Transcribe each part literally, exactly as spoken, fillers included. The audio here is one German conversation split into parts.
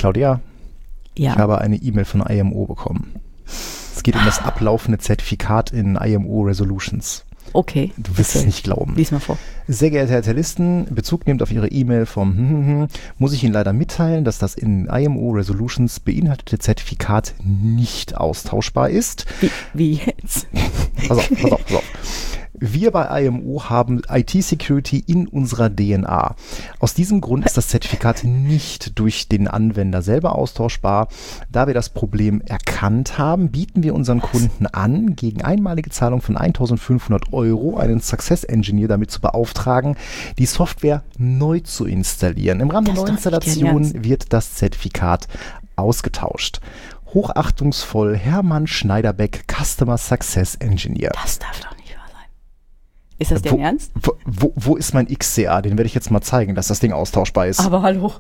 Claudia, Ja. ich habe eine E-Mail von I M O bekommen. Es geht um das ablaufende Zertifikat in I M O Resolutions. Okay. Du wirst es nicht glauben. Lies mal vor. Sehr geehrte Herr Tellisten, Bezug nehmend auf Ihre E-Mail vom hm, hm, hm, muss ich Ihnen leider mitteilen, dass das in I M O Resolutions beinhaltete Zertifikat nicht austauschbar ist. Wie, wie jetzt? Pass auf, pass auf, pass auf. Wir bei I M O haben I T-Security in unserer D N A. Aus diesem Grund ist das Zertifikat nicht durch den Anwender selber austauschbar. Da wir das Problem erkannt haben, bieten wir unseren Kunden an, gegen einmalige Zahlung von eintausendfünfhundert Euro einen Success Engineer damit zu beauftragen, die Software neu zu installieren. Im Rahmen der Neuinstallation wird das Zertifikat ausgetauscht. Hochachtungsvoll Hermann Schneiderbeck, Customer Success Engineer. Das darf doch nicht wahr sein. Ist das dein wo, Ernst? Wo, wo, wo ist mein X C A? Den werde ich jetzt mal zeigen, dass das Ding austauschbar ist. Aber hallo.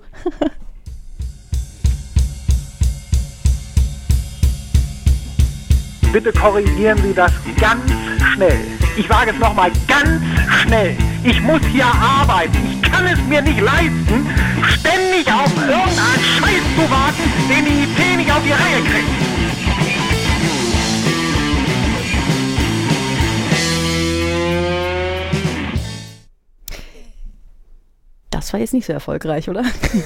Bitte korrigieren Sie das ganz schnell. Ich sage es nochmal, ganz schnell. Ich muss hier arbeiten. Ich kann es mir nicht leisten, ständig auf irgendeinen Scheiß zu warten, den die I T nicht auf die Reihe kriegt. Das war jetzt nicht so erfolgreich, oder?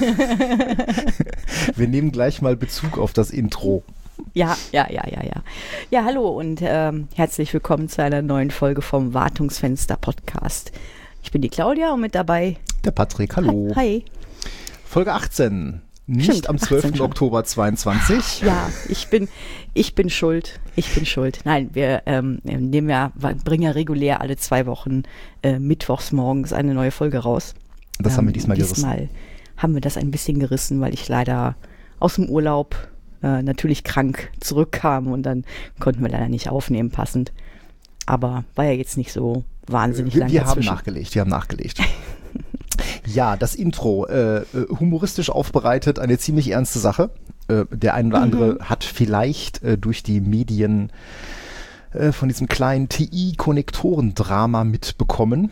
Wir nehmen gleich mal Bezug auf das Intro. Ja, ja, ja, ja, ja. Ja, hallo und ähm, herzlich willkommen zu einer neuen Folge vom Wartungsfenster Podcast. Ich bin die Claudia und mit dabei der Patrick, hallo. Hi. Folge achtzehn, nicht Stimmt, am zwölften Oktober zweiundzwanzig. Ja, ich bin, ich bin schuld, ich bin schuld. Nein, wir ähm, nehmen ja, bringen ja regulär alle zwei Wochen äh, mittwochs morgens eine neue Folge raus. Das ähm, haben wir diesmal, diesmal gerissen. Diesmal haben wir das ein bisschen gerissen, weil ich leider aus dem Urlaub äh, natürlich krank zurückkam und dann konnten wir leider nicht aufnehmen passend. Aber war ja jetzt nicht so wahnsinnig wir, lang wir dazwischen. Wir haben nachgelegt, wir haben nachgelegt. Ja, das Intro, äh, humoristisch aufbereitet, eine ziemlich ernste Sache. Äh, der ein oder andere mhm. hat vielleicht äh, durch die Medien äh, von diesem kleinen T I-Konnektoren-Drama mitbekommen.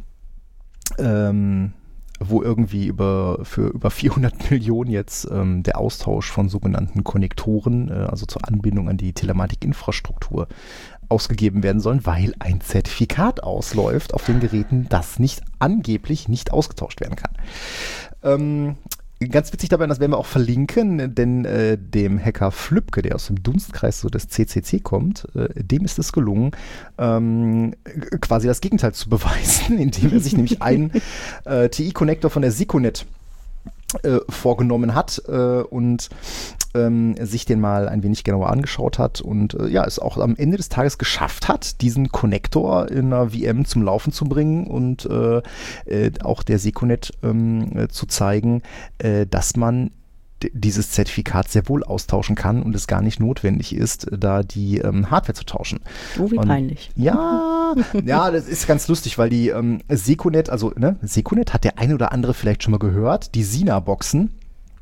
Ähm, wo irgendwie über für über vierhundert Millionen jetzt ähm, der Austausch von sogenannten Konnektoren, äh, also zur Anbindung an die Telematikinfrastruktur, ausgegeben werden sollen, weil ein Zertifikat ausläuft auf den Geräten, das nicht angeblich nicht ausgetauscht werden kann. Ähm, Ganz witzig dabei, das werden wir auch verlinken, denn äh, dem Hacker Flübke, der aus dem Dunstkreis so des C C C kommt, äh, dem ist es gelungen, ähm, quasi das Gegenteil zu beweisen, indem er sich nämlich einen äh, T I-Connector von der Seconet äh, vorgenommen hat äh, und ähm, sich den mal ein wenig genauer angeschaut hat und äh, ja, es auch am Ende des Tages geschafft hat, diesen Connector in einer V M zum Laufen zu bringen und äh, äh, auch der Seconet ähm, äh, zu zeigen, äh, dass man d- dieses Zertifikat sehr wohl austauschen kann und es gar nicht notwendig ist, da die ähm, Hardware zu tauschen. Oh, wie und, peinlich. Ja, ja, das ist ganz lustig, weil die ähm, Seconet, also ne, Seconet hat der eine oder andere vielleicht schon mal gehört, die Sina-Boxen,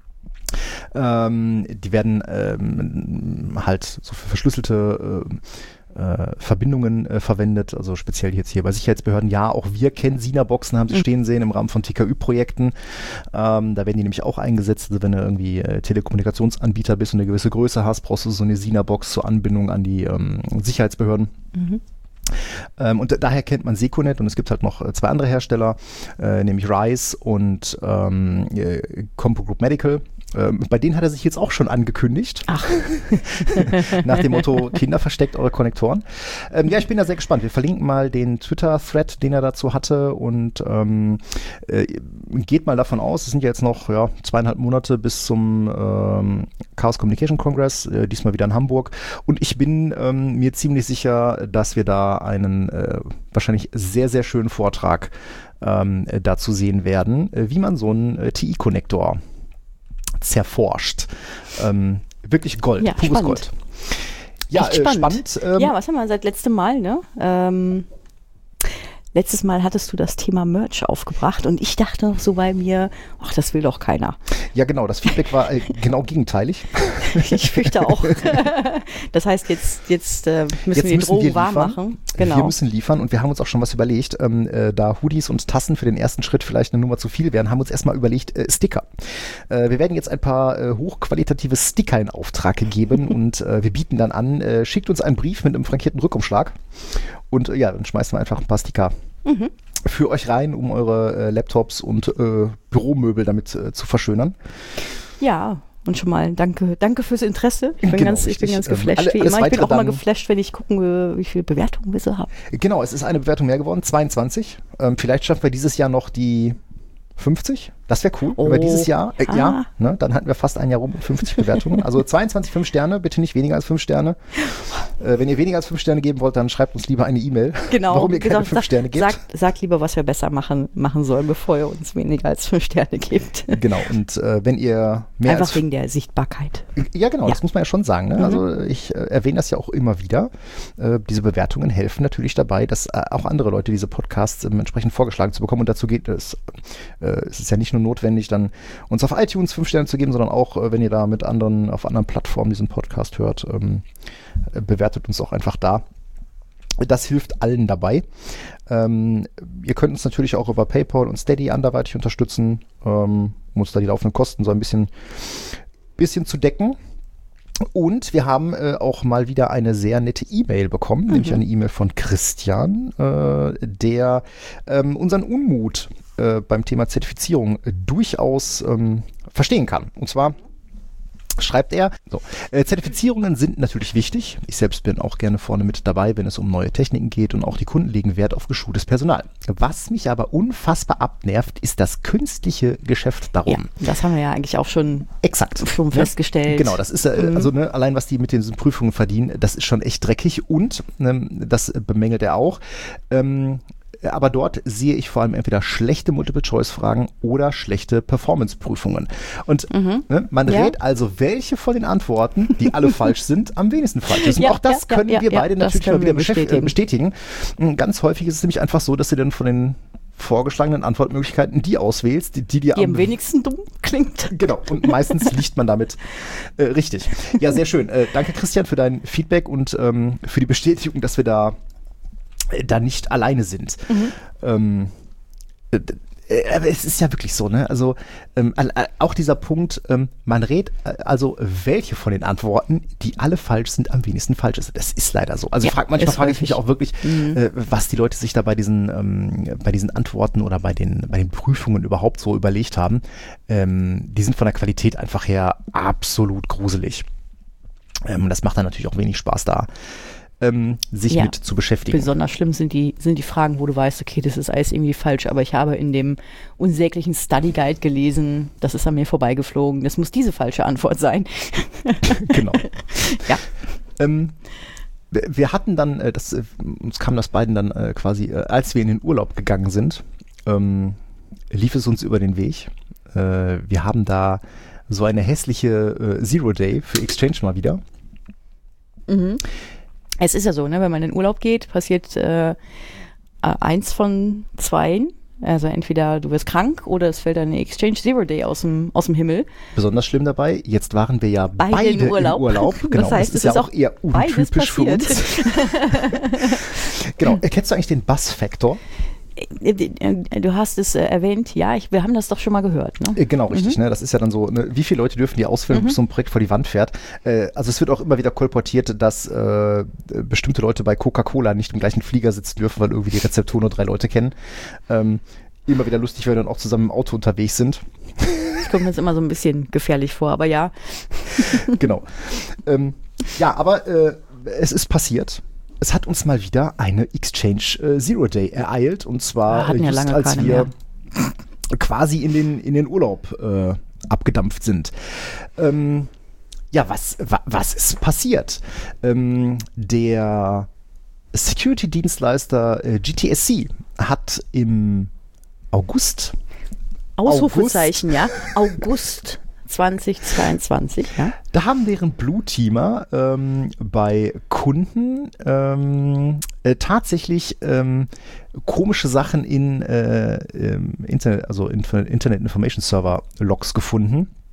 Ähm, die werden ähm, halt so für verschlüsselte äh, äh, Verbindungen äh, verwendet, also speziell jetzt hier bei Sicherheitsbehörden. Ja, auch wir kennen Sina-Boxen, haben sie mhm. stehen sehen im Rahmen von T K Ü-Projekten. Ähm, da werden die nämlich auch eingesetzt. Also wenn du irgendwie äh, Telekommunikationsanbieter bist und eine gewisse Größe hast, brauchst du so eine Sina-Box zur Anbindung an die ähm, Sicherheitsbehörden. Mhm. Ähm, und daher kennt man Seconet und es gibt halt noch äh, zwei andere Hersteller, äh, nämlich Rise und ähm, äh, Compo Group Medical. Ähm, bei denen hat er sich jetzt auch schon angekündigt. Ach. Nach dem Motto, Kinder, versteckt eure Konnektoren. Ähm, ja, ich bin da sehr gespannt. Wir verlinken mal den Twitter-Thread, den er dazu hatte und ähm, äh, geht mal davon aus, es sind ja jetzt noch ja, zweieinhalb Monate bis zum ähm, Chaos Communication Congress, äh, diesmal wieder in Hamburg. Und ich bin ähm, mir ziemlich sicher, dass wir da einen äh, wahrscheinlich sehr, sehr schönen Vortrag ähm, dazu sehen werden, äh, wie man so einen äh, T I-Konnektor zerforscht. Ähm, wirklich Gold, ja, pures spannend. Gold. Ja, Echt spannend. Äh, spannend ähm, ja, was haben wir seit letztem Mal, ne? Ähm, letztes Mal hattest du das Thema Merch aufgebracht und ich dachte noch so bei mir, ach, das will doch keiner. Ja, genau, das Feedback war äh, genau gegenteilig. Ich fürchte auch. Das heißt, jetzt, jetzt äh, müssen Jetzt wir die müssen Drogen wir warm liefern. machen. Genau. Wir müssen liefern und wir haben uns auch schon was überlegt. Ähm, äh, da Hoodies und Tassen für den ersten Schritt vielleicht eine Nummer zu viel wären, haben wir uns erstmal überlegt, äh, Sticker. Äh, wir werden jetzt ein paar äh, hochqualitative Sticker in Auftrag geben und äh, wir bieten dann an, äh, schickt uns einen Brief mit einem frankierten Rückumschlag und äh, ja, dann schmeißen wir einfach ein paar Sticker mhm. für euch rein, um eure äh, Laptops und äh, Büromöbel damit äh, zu verschönern. Ja, und schon mal danke, danke fürs Interesse. Ich bin, genau, ganz, ich bin ganz geflasht, ähm, alle, wie immer. Ich bin auch dann, mal geflasht, wenn ich gucken will, wie viele Bewertungen wir so haben. Genau, es ist eine Bewertung mehr geworden, zweiundzwanzig. Ähm, vielleicht schaffen wir dieses Jahr noch die fünfzig. Das wäre cool. Oh, Über dieses Jahr, äh, ja, ja ne, dann hatten wir fast ein Jahr rum mit fünfzig Bewertungen. Also zweiundzwanzig fünf Sterne, bitte nicht weniger als fünf Sterne. Äh, wenn ihr weniger als fünf Sterne geben wollt, dann schreibt uns lieber eine E-Mail, genau, warum ihr keine genau, fünf Sterne gebt. Sagt, sagt lieber, was wir besser machen, machen sollen, bevor ihr uns weniger als fünf Sterne gebt. Genau, und äh, wenn ihr mehr Einfach als... wegen der Sichtbarkeit. Ja, genau, ja. das muss man ja schon sagen. Ne? Mhm. Also ich äh, erwähne das ja auch immer wieder. Äh, diese Bewertungen helfen natürlich dabei, dass äh, auch andere Leute diese Podcasts äh, entsprechend vorgeschlagen zu bekommen. Und dazu geht es. Äh, es ist ja nicht nur notwendig, dann uns auf iTunes fünf Sterne zu geben, sondern auch, äh, wenn ihr da mit anderen, auf anderen Plattformen diesen Podcast hört, ähm, äh, bewertet uns auch einfach da. Das hilft allen dabei. Ähm, ihr könnt uns natürlich auch über PayPal und Steady anderweitig unterstützen, ähm, um uns da die laufenden Kosten so ein bisschen, bisschen zu decken. Und wir haben äh, auch mal wieder eine sehr nette E-Mail bekommen, mhm. nämlich eine E-Mail von Christian, äh, der ähm, unseren Unmut äh, beim Thema Zertifizierung äh, durchaus ähm, verstehen kann. Und zwar schreibt er, so, äh, Zertifizierungen sind natürlich wichtig. Ich selbst bin auch gerne vorne mit dabei, wenn es um neue Techniken geht, und auch die Kunden legen Wert auf geschultes Personal. Was mich aber unfassbar abnervt, ist das künstliche Geschäft darum. Ja, das haben wir ja eigentlich auch schon, Exakt. schon festgestellt. Genau, das ist, äh, mhm. also ne, allein was die mit diesen Prüfungen verdienen, das ist schon echt dreckig, und ähm, das bemängelt er auch. Ähm, Aber dort sehe ich vor allem entweder schlechte Multiple-Choice-Fragen oder schlechte Performance-Prüfungen. Und mhm. ne, man ja. rät also, welche von den Antworten, die alle falsch sind, am wenigsten falsch ist. Und ja, auch das ja, können ja, wir ja, beide ja, natürlich mal wieder bestätigen. bestätigen. Ganz häufig ist es nämlich einfach so, dass du dann von den vorgeschlagenen Antwortmöglichkeiten die auswählst, die, die dir die am, am wenigsten dumm klingt. Genau, und meistens liegt man damit äh, richtig. Ja, sehr schön. Äh, danke, Christian, für dein Feedback und ähm, für die Bestätigung, dass wir da da nicht alleine sind. Mhm. Ähm, äh, äh, aber es ist ja wirklich so, ne? Also ähm, äh, auch dieser Punkt, ähm, man rät äh, also, welche von den Antworten, die alle falsch sind, am wenigsten falsch ist. Das ist leider so. Also ja, frag, manchmal frage ich mich auch wirklich, mhm. äh, was die Leute sich da bei diesen, ähm, bei diesen Antworten oder bei den, bei den Prüfungen überhaupt so überlegt haben. Ähm, die sind von der Qualität einfach her absolut gruselig. Ähm, das macht dann natürlich auch wenig Spaß da. Ähm, sich ja. mit zu beschäftigen. Besonders schlimm sind die, sind die Fragen, wo du weißt, okay, das ist alles irgendwie falsch, aber ich habe in dem unsäglichen Study Guide gelesen, das ist an mir vorbeigeflogen, das muss diese falsche Antwort sein. Genau. Ja. Ähm, wir hatten dann, äh, das, äh, uns kam das beiden dann äh, quasi, äh, als wir in den Urlaub gegangen sind, ähm, lief es uns über den Weg. Äh, wir haben da so eine hässliche äh, Zero Day für Exchange mal wieder. Mhm. Es ist ja so, ne, wenn man in den Urlaub geht, passiert äh, eins von zweien. Also entweder du wirst krank oder es fällt eine Exchange Zero Day aus dem, aus dem Himmel. Besonders schlimm dabei, jetzt waren wir ja beide, beide in Urlaub. Im Urlaub. Genau, das heißt, das ist es ja ist auch eher untypisch für uns. Genau, kennst du eigentlich den Buzz-Faktor? Du hast es äh, erwähnt, ja, ich, wir haben das doch schon mal gehört. Ne? Genau, richtig. Mhm. Ne? Das ist ja dann so, ne? Wie viele Leute dürfen die ausfüllen, mhm. bis so ein Projekt vor die Wand fährt? Äh, also es wird auch immer wieder kolportiert, dass äh, bestimmte Leute bei Coca-Cola nicht im gleichen Flieger sitzen dürfen, weil irgendwie die Rezeptoren nur drei Leute kennen. Ähm, immer wieder lustig, weil wir dann auch zusammen im Auto unterwegs sind. Das kommt mir jetzt immer so ein bisschen gefährlich vor, aber ja. Genau. Ähm, ja, aber äh, es ist passiert. Es hat uns mal wieder eine Exchange äh, Zero Day ereilt, und zwar ja, just ja als wir mehr. quasi in den, in den Urlaub äh, abgedampft sind. Ähm, ja, was, wa, was ist passiert? Ähm, der Security-Dienstleister äh, G T S C hat im August Ausrufezeichen, August, ja, August zweitausendzweiundzwanzig, ja. Da haben deren Blue-Teamer ähm, bei Kunden ähm, äh, tatsächlich ähm, komische Sachen in äh, Internet, also in, Internet Information Server Logs gefunden.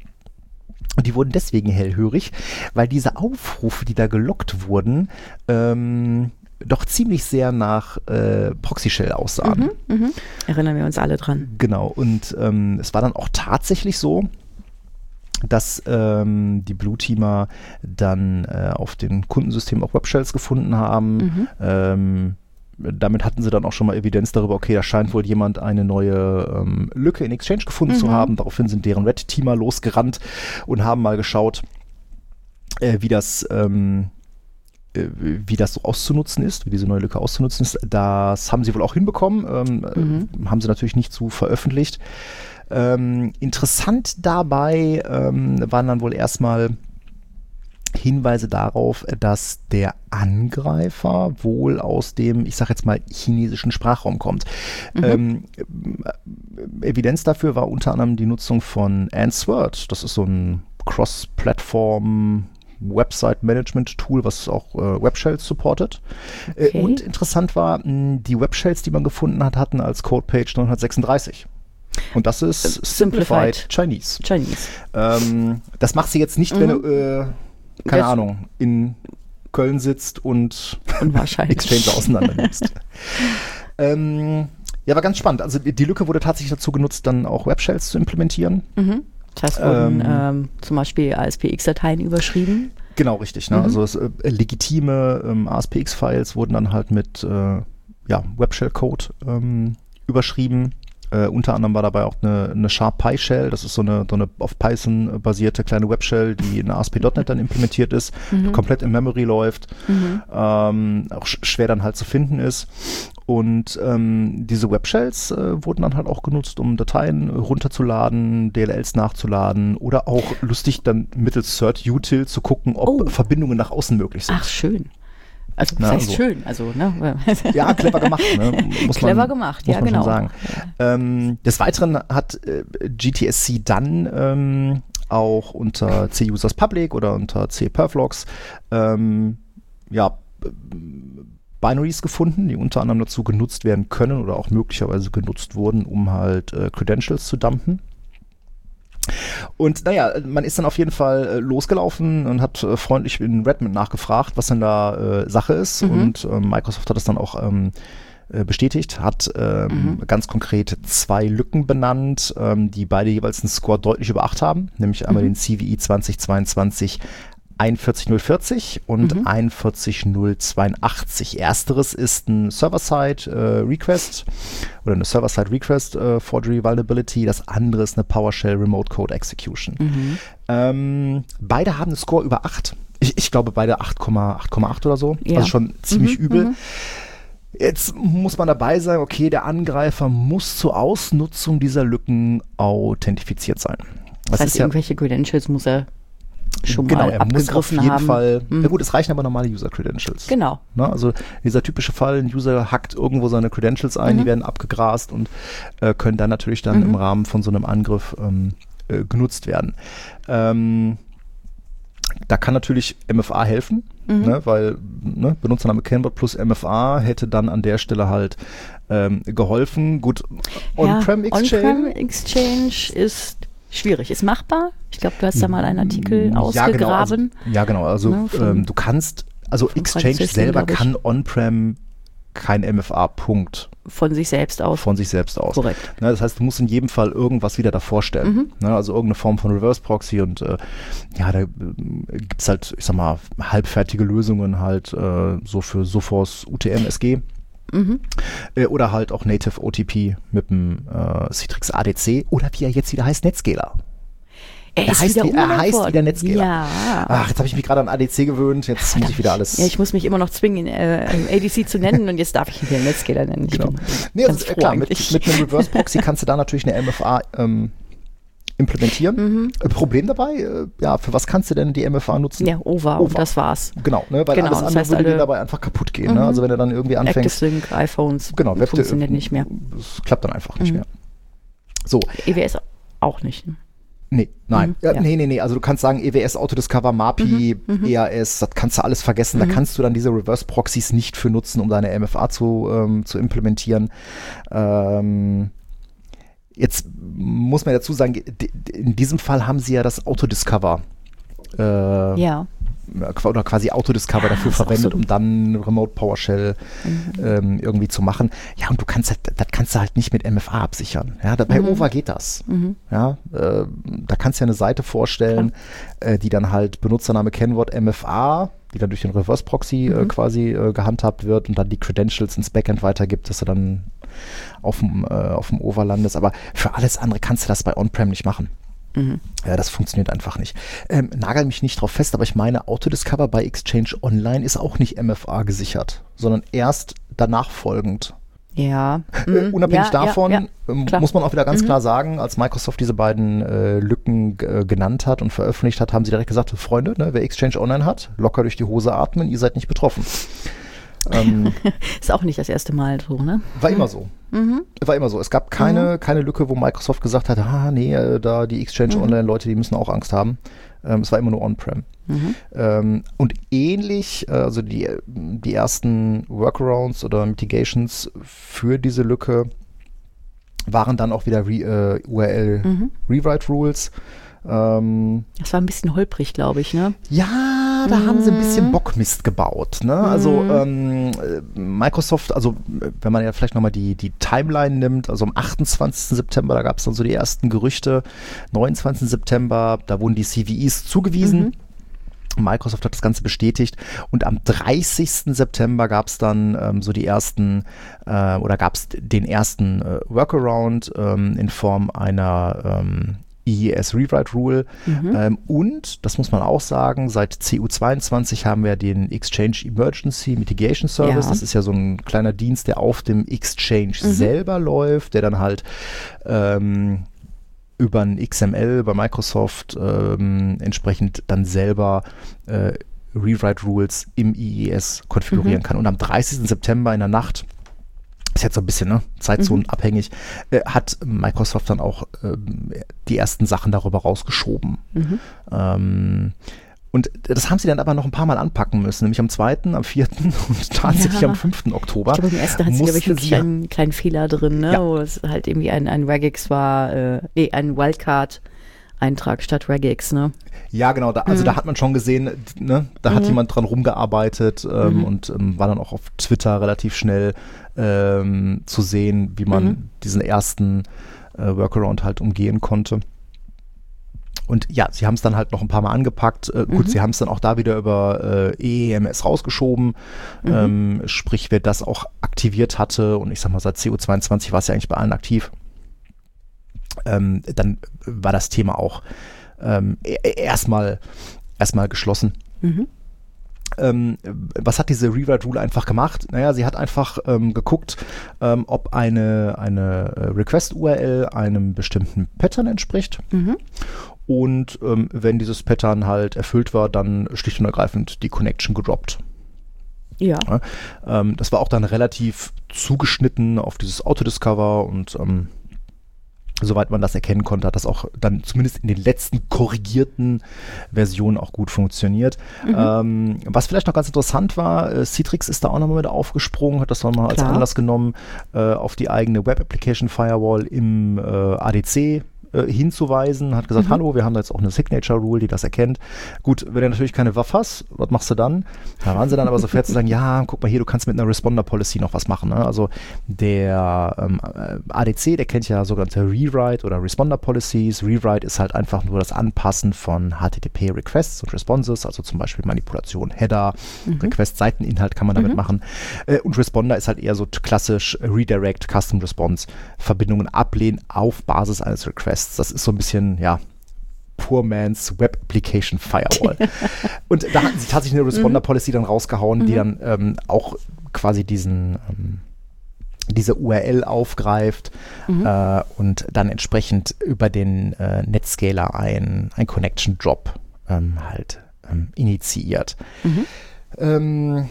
Und die wurden deswegen hellhörig, weil diese Aufrufe, die da gelockt wurden, ähm, doch ziemlich sehr nach äh, Proxy-Shell aussahen. Mhm, mhm. Erinnern wir uns alle dran. Genau, und ähm, es war dann auch tatsächlich so, dass ähm, die Blue-Teamer dann äh, auf den Kundensystemen auch Web-Shells gefunden haben. Mhm. Ähm, damit hatten sie dann auch schon mal Evidenz darüber, okay, da scheint wohl jemand eine neue ähm, Lücke in Exchange gefunden mhm. zu haben. Daraufhin sind deren Red-Teamer losgerannt und haben mal geschaut, äh, wie das ähm, äh, wie das so auszunutzen ist, wie diese neue Lücke auszunutzen ist. Das haben sie wohl auch hinbekommen, ähm, mhm. haben sie natürlich nicht so veröffentlicht. Ähm, interessant dabei ähm, waren dann wohl erstmal Hinweise darauf, dass der Angreifer wohl aus dem, ich sag jetzt mal, chinesischen Sprachraum kommt. Mhm. Ähm, Evidenz dafür war unter anderem die Nutzung von Answord. Das ist so ein Cross-Plattform Website-Management-Tool, was auch äh, Webshells supportet. Okay. Äh, und interessant war, mh, die Webshells, die man gefunden hat, hatten als Codepage neunhundertsechsunddreißig. Und das ist Simplified, Simplified Chinese. Chinese. Ähm, das macht sie jetzt nicht, mhm. wenn du äh, keine das Ahnung, in Köln sitzt und Exchange auseinander nimmst. ähm, ja, war ganz spannend. Also die Lücke wurde tatsächlich dazu genutzt, dann auch Webshells zu implementieren. Mhm. Das heißt, wurden ähm, ähm, zum Beispiel A S P X-Dateien überschrieben. Genau, richtig. Ne? Mhm. Also es, äh, legitime ähm, A S P X-Files wurden dann halt mit äh, ja, Webshell-Code ähm, überschrieben. Äh, unter anderem war dabei auch eine, eine Sharp-Py-Shell, das ist so eine, so eine auf Python basierte kleine Webshell, die in A S P Punkt net dann implementiert ist, mhm. komplett in Memory läuft, mhm. ähm, auch sch- schwer dann halt zu finden ist. Und ähm, diese Webshells äh, wurden dann halt auch genutzt, um Dateien runterzuladen, D L Ls nachzuladen oder auch lustig dann mittels Cert-Util zu gucken, ob oh. Verbindungen nach außen möglich sind. Ach, schön. Also das heißt also, schön, also ne? Ja, clever gemacht, ne? Muss clever man, gemacht, muss ja man genau. Schon sagen. Ähm, des Weiteren hat äh, G T S C dann ähm, auch unter C-Users Public oder unter C-Perflogs ähm, ja, Binaries gefunden, die unter anderem dazu genutzt werden können oder auch möglicherweise genutzt wurden, um halt äh, Credentials zu dumpen. Und naja, man ist dann auf jeden Fall äh, losgelaufen und hat äh, freundlich in Redmond nachgefragt, was denn da äh, Sache ist. Mhm. Und äh, Microsoft hat es dann auch ähm, äh, bestätigt, hat ähm, mhm. ganz konkret zwei Lücken benannt, ähm, die beide jeweils einen Score deutlich über acht haben, nämlich einmal mhm. den C V E zwanzig zweiundzwanzig einundvierzig null vierzig und mhm. einundvierzig null zweiundachtzig. Ersteres ist ein Server-Side-Request äh, oder eine Server-Side-Request äh, Forgery Vulnerability. Das andere ist eine PowerShell Remote Code Execution. Mhm. Ähm, beide haben einen Score über acht. Ich, ich glaube beide acht Komma acht oder so. Ja. Also schon ziemlich mhm. übel. Mhm. Jetzt muss man dabei sagen, okay, der Angreifer muss zur Ausnutzung dieser Lücken authentifiziert sein. Das heißt, irgendwelche ja, Credentials muss er schon genau, mal er muss auf jeden haben. Fall, mhm. ja gut, es reichen aber normale User-Credentials. Genau. Ne, also dieser typische Fall, ein User hackt irgendwo seine Credentials ein, mhm. die werden abgegrast und äh, können dann natürlich dann mhm. im Rahmen von so einem Angriff ähm, äh, genutzt werden. Ähm, da kann natürlich M F A helfen, mhm. ne, weil ne, Benutzername Kennwort plus M F A hätte dann an der Stelle halt ähm, geholfen. Gut, On-Prem ja, Exchange. On-Prem Exchange ist schwierig. Ist machbar? Ich glaube, du hast da mal einen Artikel ja, ausgegraben. Genau, also, ja, genau. Also ne, von, ähm, du kannst, also Exchange selber kann On-Prem kein M F A-Punkt. Von sich selbst aus. Von sich selbst aus. Korrekt. Ne, das heißt, du musst in jedem Fall irgendwas wieder davor stellen. Mhm. Ne, also irgendeine Form von Reverse Proxy und äh, ja, da äh, gibt es halt, ich sag mal, halbfertige Lösungen halt äh, so für Sophos U T M S G. Mhm. Äh, oder halt auch Native O T P mit dem äh, Citrix A D C oder wie er jetzt wieder heißt, Netscaler. Er, er, heißt, wie, er heißt wieder Netscaler. Ja. Ach, jetzt habe ich mich gerade an A D C gewöhnt, jetzt Ach, muss ich wieder alles... Ja, ich muss mich immer noch zwingen, äh, A D C zu nennen und jetzt darf ich ihn wieder Netscaler nennen. Genau. Nee, also, klar, mit, mit einem Reverse Proxy kannst du da natürlich eine M F A ähm, implementieren. Mhm. Problem dabei, äh, ja, für was kannst du denn die M F A nutzen? Ja, Over, Over. das war's. Genau, ne, weil genau, alles andere würde dir dabei einfach kaputt gehen. Mhm. Ne? Also wenn du dann irgendwie anfängst... ActiveSync, iPhones, genau, funktioniert nicht mehr. Das klappt dann einfach nicht mhm. mehr. So. E W S auch nicht, ne? Nee, nein. Mhm, ja. Ja. Nee, nee, nee. Also du kannst sagen, E W S, Autodiscover, M A P I, mhm, E A S, das kannst du alles vergessen. Mhm. Da kannst du dann diese Reverse-Proxys nicht für nutzen, um deine M F A zu, ähm, zu implementieren. Ähm, jetzt muss man dazu sagen, in diesem Fall haben sie ja das Autodiscover äh, ja. oder quasi Autodiscover ja, dafür verwendet, so um dann Remote PowerShell mhm. ähm, irgendwie zu machen. Ja, und du kannst halt, das kannst du halt nicht mit M F A absichern. Ja, da, bei mhm. O V A geht das. Mhm. Ja, äh, da kannst du ja eine Seite vorstellen, äh, die dann halt Benutzername, Kennwort M F A, die dann durch den Reverse Proxy mhm. äh, quasi äh, gehandhabt wird und dann die Credentials ins Backend weitergibt, dass du dann auf dem, äh, auf dem O V A landest. Aber für alles andere kannst du das bei On-Prem nicht machen. Mhm. Ja, das funktioniert einfach nicht. Ähm, nagel mich nicht drauf fest, aber ich meine, Autodiscover bei Exchange Online ist auch nicht M F A gesichert, sondern erst danach folgend. Ja. Mhm. Unabhängig ja, davon ja, ja. muss man auch wieder ganz mhm. klar sagen, als Microsoft diese beiden äh, Lücken äh, genannt hat und veröffentlicht hat, haben sie direkt gesagt, Freunde, ne, wer Exchange Online hat, locker durch die Hose atmen, ihr seid nicht betroffen. Ähm, ist auch nicht das erste Mal so, ne? War immer so. Mhm. War immer so. Es gab keine, mhm. keine Lücke, wo Microsoft gesagt hat, ah nee, da die Exchange mhm. Online-Leute, die müssen auch Angst haben. Ähm, es war immer nur On-Prem. Mhm. Ähm, und ähnlich, also die, die ersten Workarounds oder Mitigations für diese Lücke waren dann auch wieder Re, äh, U R L-Rewrite-Rules. Mhm. Ähm, das war ein bisschen holprig, glaube ich, ne? Ja, da mm. haben sie ein bisschen Bockmist gebaut, ne? Mm. Also ähm, Microsoft, also wenn man ja vielleicht nochmal die, die Timeline nimmt, also am achtundzwanzigsten September, da gab es dann so die ersten Gerüchte, neunundzwanzigsten September, da wurden die C V Es zugewiesen. Mhm. Microsoft hat das Ganze bestätigt und am dreißigsten September gab es dann ähm, so die ersten äh, oder gab es den ersten äh, Workaround ähm, in Form einer ähm, I E S Rewrite Rule mhm. ähm, und, das muss man auch sagen, seit C U zweiundzwanzig haben wir den Exchange Emergency Mitigation Service. Ja. Das ist ja so ein kleiner Dienst, der auf dem Exchange mhm. selber läuft, der dann halt ähm, über ein X M L bei Microsoft ähm, entsprechend dann selber äh, Rewrite Rules im I E S konfigurieren mhm. kann. Und am dreißigsten September in der Nacht, ist jetzt so ein bisschen ne, zeitzonenabhängig, mhm. äh, hat Microsoft dann auch ähm, die ersten Sachen darüber rausgeschoben. Mhm. Ähm, und das haben sie dann aber noch ein paar Mal anpacken müssen, nämlich am zweiten, am vierten und tatsächlich ja. am fünften Oktober. Ich glaube, im ersten hat sie, glaube ich, wirklich einen kleinen Fehler drin, ne? Ja. Wo es halt irgendwie ein, ein Regex war, äh, nee, ein Wildcard-Eintrag statt Regex, ne? Ja, genau, da, also mhm. da hat man schon gesehen, ne, da hat mhm. jemand dran rumgearbeitet ähm, mhm. und ähm, war dann auch auf Twitter relativ schnell ähm, zu sehen, wie man mhm. diesen ersten äh, Workaround halt umgehen konnte. Und ja, sie haben es dann halt noch ein paar Mal angepackt. Äh, gut, mhm. sie haben es dann auch da wieder über äh, E E M S rausgeschoben. Mhm. Ähm, sprich, wer das auch aktiviert hatte, und ich sag mal, seit C U zweiundzwanzig war es ja eigentlich bei allen aktiv, ähm, dann war das Thema auch ähm, erstmal erstmal geschlossen. Mhm. Ähm, was hat diese Rewrite Rule einfach gemacht? Naja, sie hat einfach ähm, geguckt, ähm, ob eine, eine Request-U R L einem bestimmten Pattern entspricht. Mhm. Und ähm, wenn dieses Pattern halt erfüllt war, dann schlicht und ergreifend die Connection gedroppt. Ja. ja ähm, das war auch dann relativ zugeschnitten auf dieses Autodiscover und ähm, soweit man das erkennen konnte, hat das auch dann zumindest in den letzten korrigierten Versionen auch gut funktioniert. Mhm. Ähm, was vielleicht noch ganz interessant war, äh, Citrix ist da auch nochmal mit aufgesprungen, hat das nochmal als Anlass genommen, äh, auf die eigene Web Application Firewall im äh, A D C hinzuweisen, hat gesagt, mhm. hallo, wir haben da jetzt auch eine Signature Rule, die das erkennt. Gut, wenn du natürlich keine W A F hast, was machst du dann? Da waren sie dann aber so fair zu sagen, ja, guck mal hier, du kannst mit einer Responder Policy noch was machen. Ne? Also der ähm, A D C, der kennt ja sogenannte Rewrite oder Responder Policies. Rewrite ist halt einfach nur das Anpassen von H T T P Requests und Responses, also zum Beispiel Manipulation, Header, mhm. Request, Seiteninhalt kann man damit mhm. machen. Äh, und Responder ist halt eher so klassisch Redirect, Custom Response, Verbindungen ablehnen auf Basis eines Requests. Das ist so ein bisschen, ja, Poor Man's Web Application Firewall. Und da hatten sie tatsächlich eine Responder Policy dann rausgehauen, mhm. die dann ähm, auch quasi diesen ähm, diese U R L aufgreift mhm. äh, und dann entsprechend über den äh, Netscaler ein, ein Connection Drop ähm, halt ähm, initiiert. Mhm. Ähm,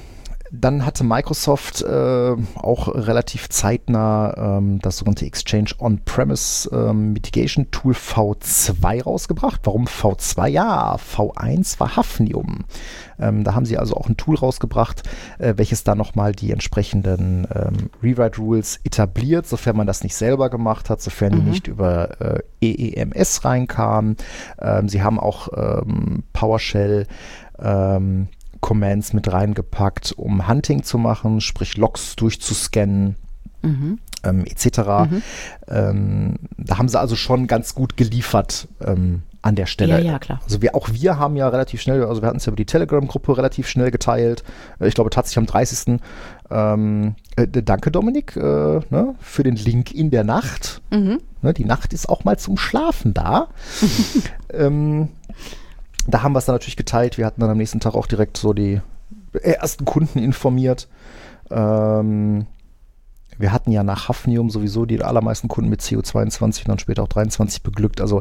Dann hatte Microsoft äh, auch relativ zeitnah ähm, das sogenannte Exchange On-Premise ähm, Mitigation Tool V zwei rausgebracht. Warum V zwei? Ja, V eins war Hafnium. Ähm, da haben sie also auch ein Tool rausgebracht, äh, welches da nochmal die entsprechenden ähm, Rewrite-Rules etabliert, sofern man das nicht selber gemacht hat, sofern mhm. die nicht über äh, E E M S reinkamen. Ähm, sie haben auch ähm, PowerShell ähm, Commands mit reingepackt, um Hunting zu machen, sprich Logs durchzuscannen, mhm. ähm, et cetera. Mhm. Ähm, da haben sie also schon ganz gut geliefert ähm, an der Stelle. Ja, ja, klar. Also wir, auch wir haben ja relativ schnell, also wir hatten es ja über die Telegram-Gruppe relativ schnell geteilt. Ich glaube tatsächlich am dreißigsten Ähm, äh, danke Dominik äh, ne, für den Link in der Nacht. Mhm. Ne, die Nacht ist auch mal zum Schlafen da. ähm, Da haben wir es dann natürlich geteilt. Wir hatten dann am nächsten Tag auch direkt so die ersten Kunden informiert. Ähm, wir hatten ja nach Hafnium sowieso die allermeisten Kunden mit C O zweiundzwanzig und dann später auch dreiundzwanzig beglückt. Also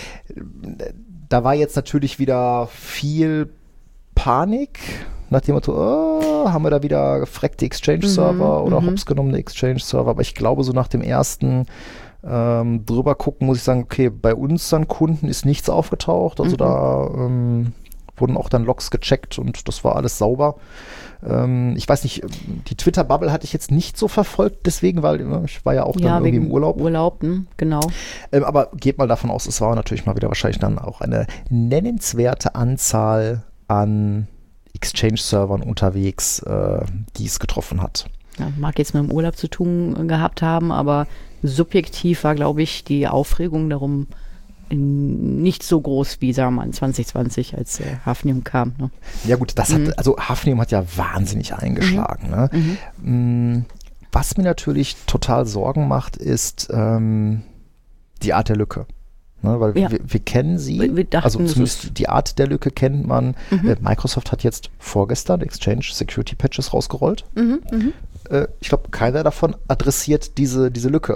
da war jetzt natürlich wieder viel Panik, nach dem Motto, oh, haben wir da wieder gefreckte Exchange-Server mhm, oder mhm. hops genommene Exchange-Server. Aber ich glaube, so nach dem ersten Ähm, drüber gucken, muss ich sagen, okay, bei uns an Kunden ist nichts aufgetaucht, also mhm. da ähm, wurden auch dann Logs gecheckt und das war alles sauber. Ähm, ich weiß nicht, die Twitter-Bubble hatte ich jetzt nicht so verfolgt, deswegen, weil ne, ich war ja auch ja, dann irgendwie im Urlaub. Urlaub, ne? Genau. Ähm, aber geht mal davon aus, es war natürlich mal wieder wahrscheinlich dann auch eine nennenswerte Anzahl an Exchange-Servern unterwegs, äh, die es getroffen hat. Ja, mag jetzt mit dem Urlaub zu tun gehabt haben, aber subjektiv war, glaube ich, die Aufregung darum nicht so groß wie, sagen wir mal, zwanzig zwanzig, als äh, Hafnium kam. Ne? Ja gut, das mhm. hat, also Hafnium hat ja wahnsinnig eingeschlagen. Mhm. Ne? Mhm. Was mir natürlich total Sorgen macht, ist ähm, die Art der Lücke. Ne, weil ja. wir, wir kennen sie, wir dachten, also zumindest die Art der Lücke kennt man. Mhm. Äh, Microsoft hat jetzt vorgestern Exchange Security Patches rausgerollt. Mhm. Mhm. Äh, ich glaube, keiner davon adressiert diese, diese Lücke.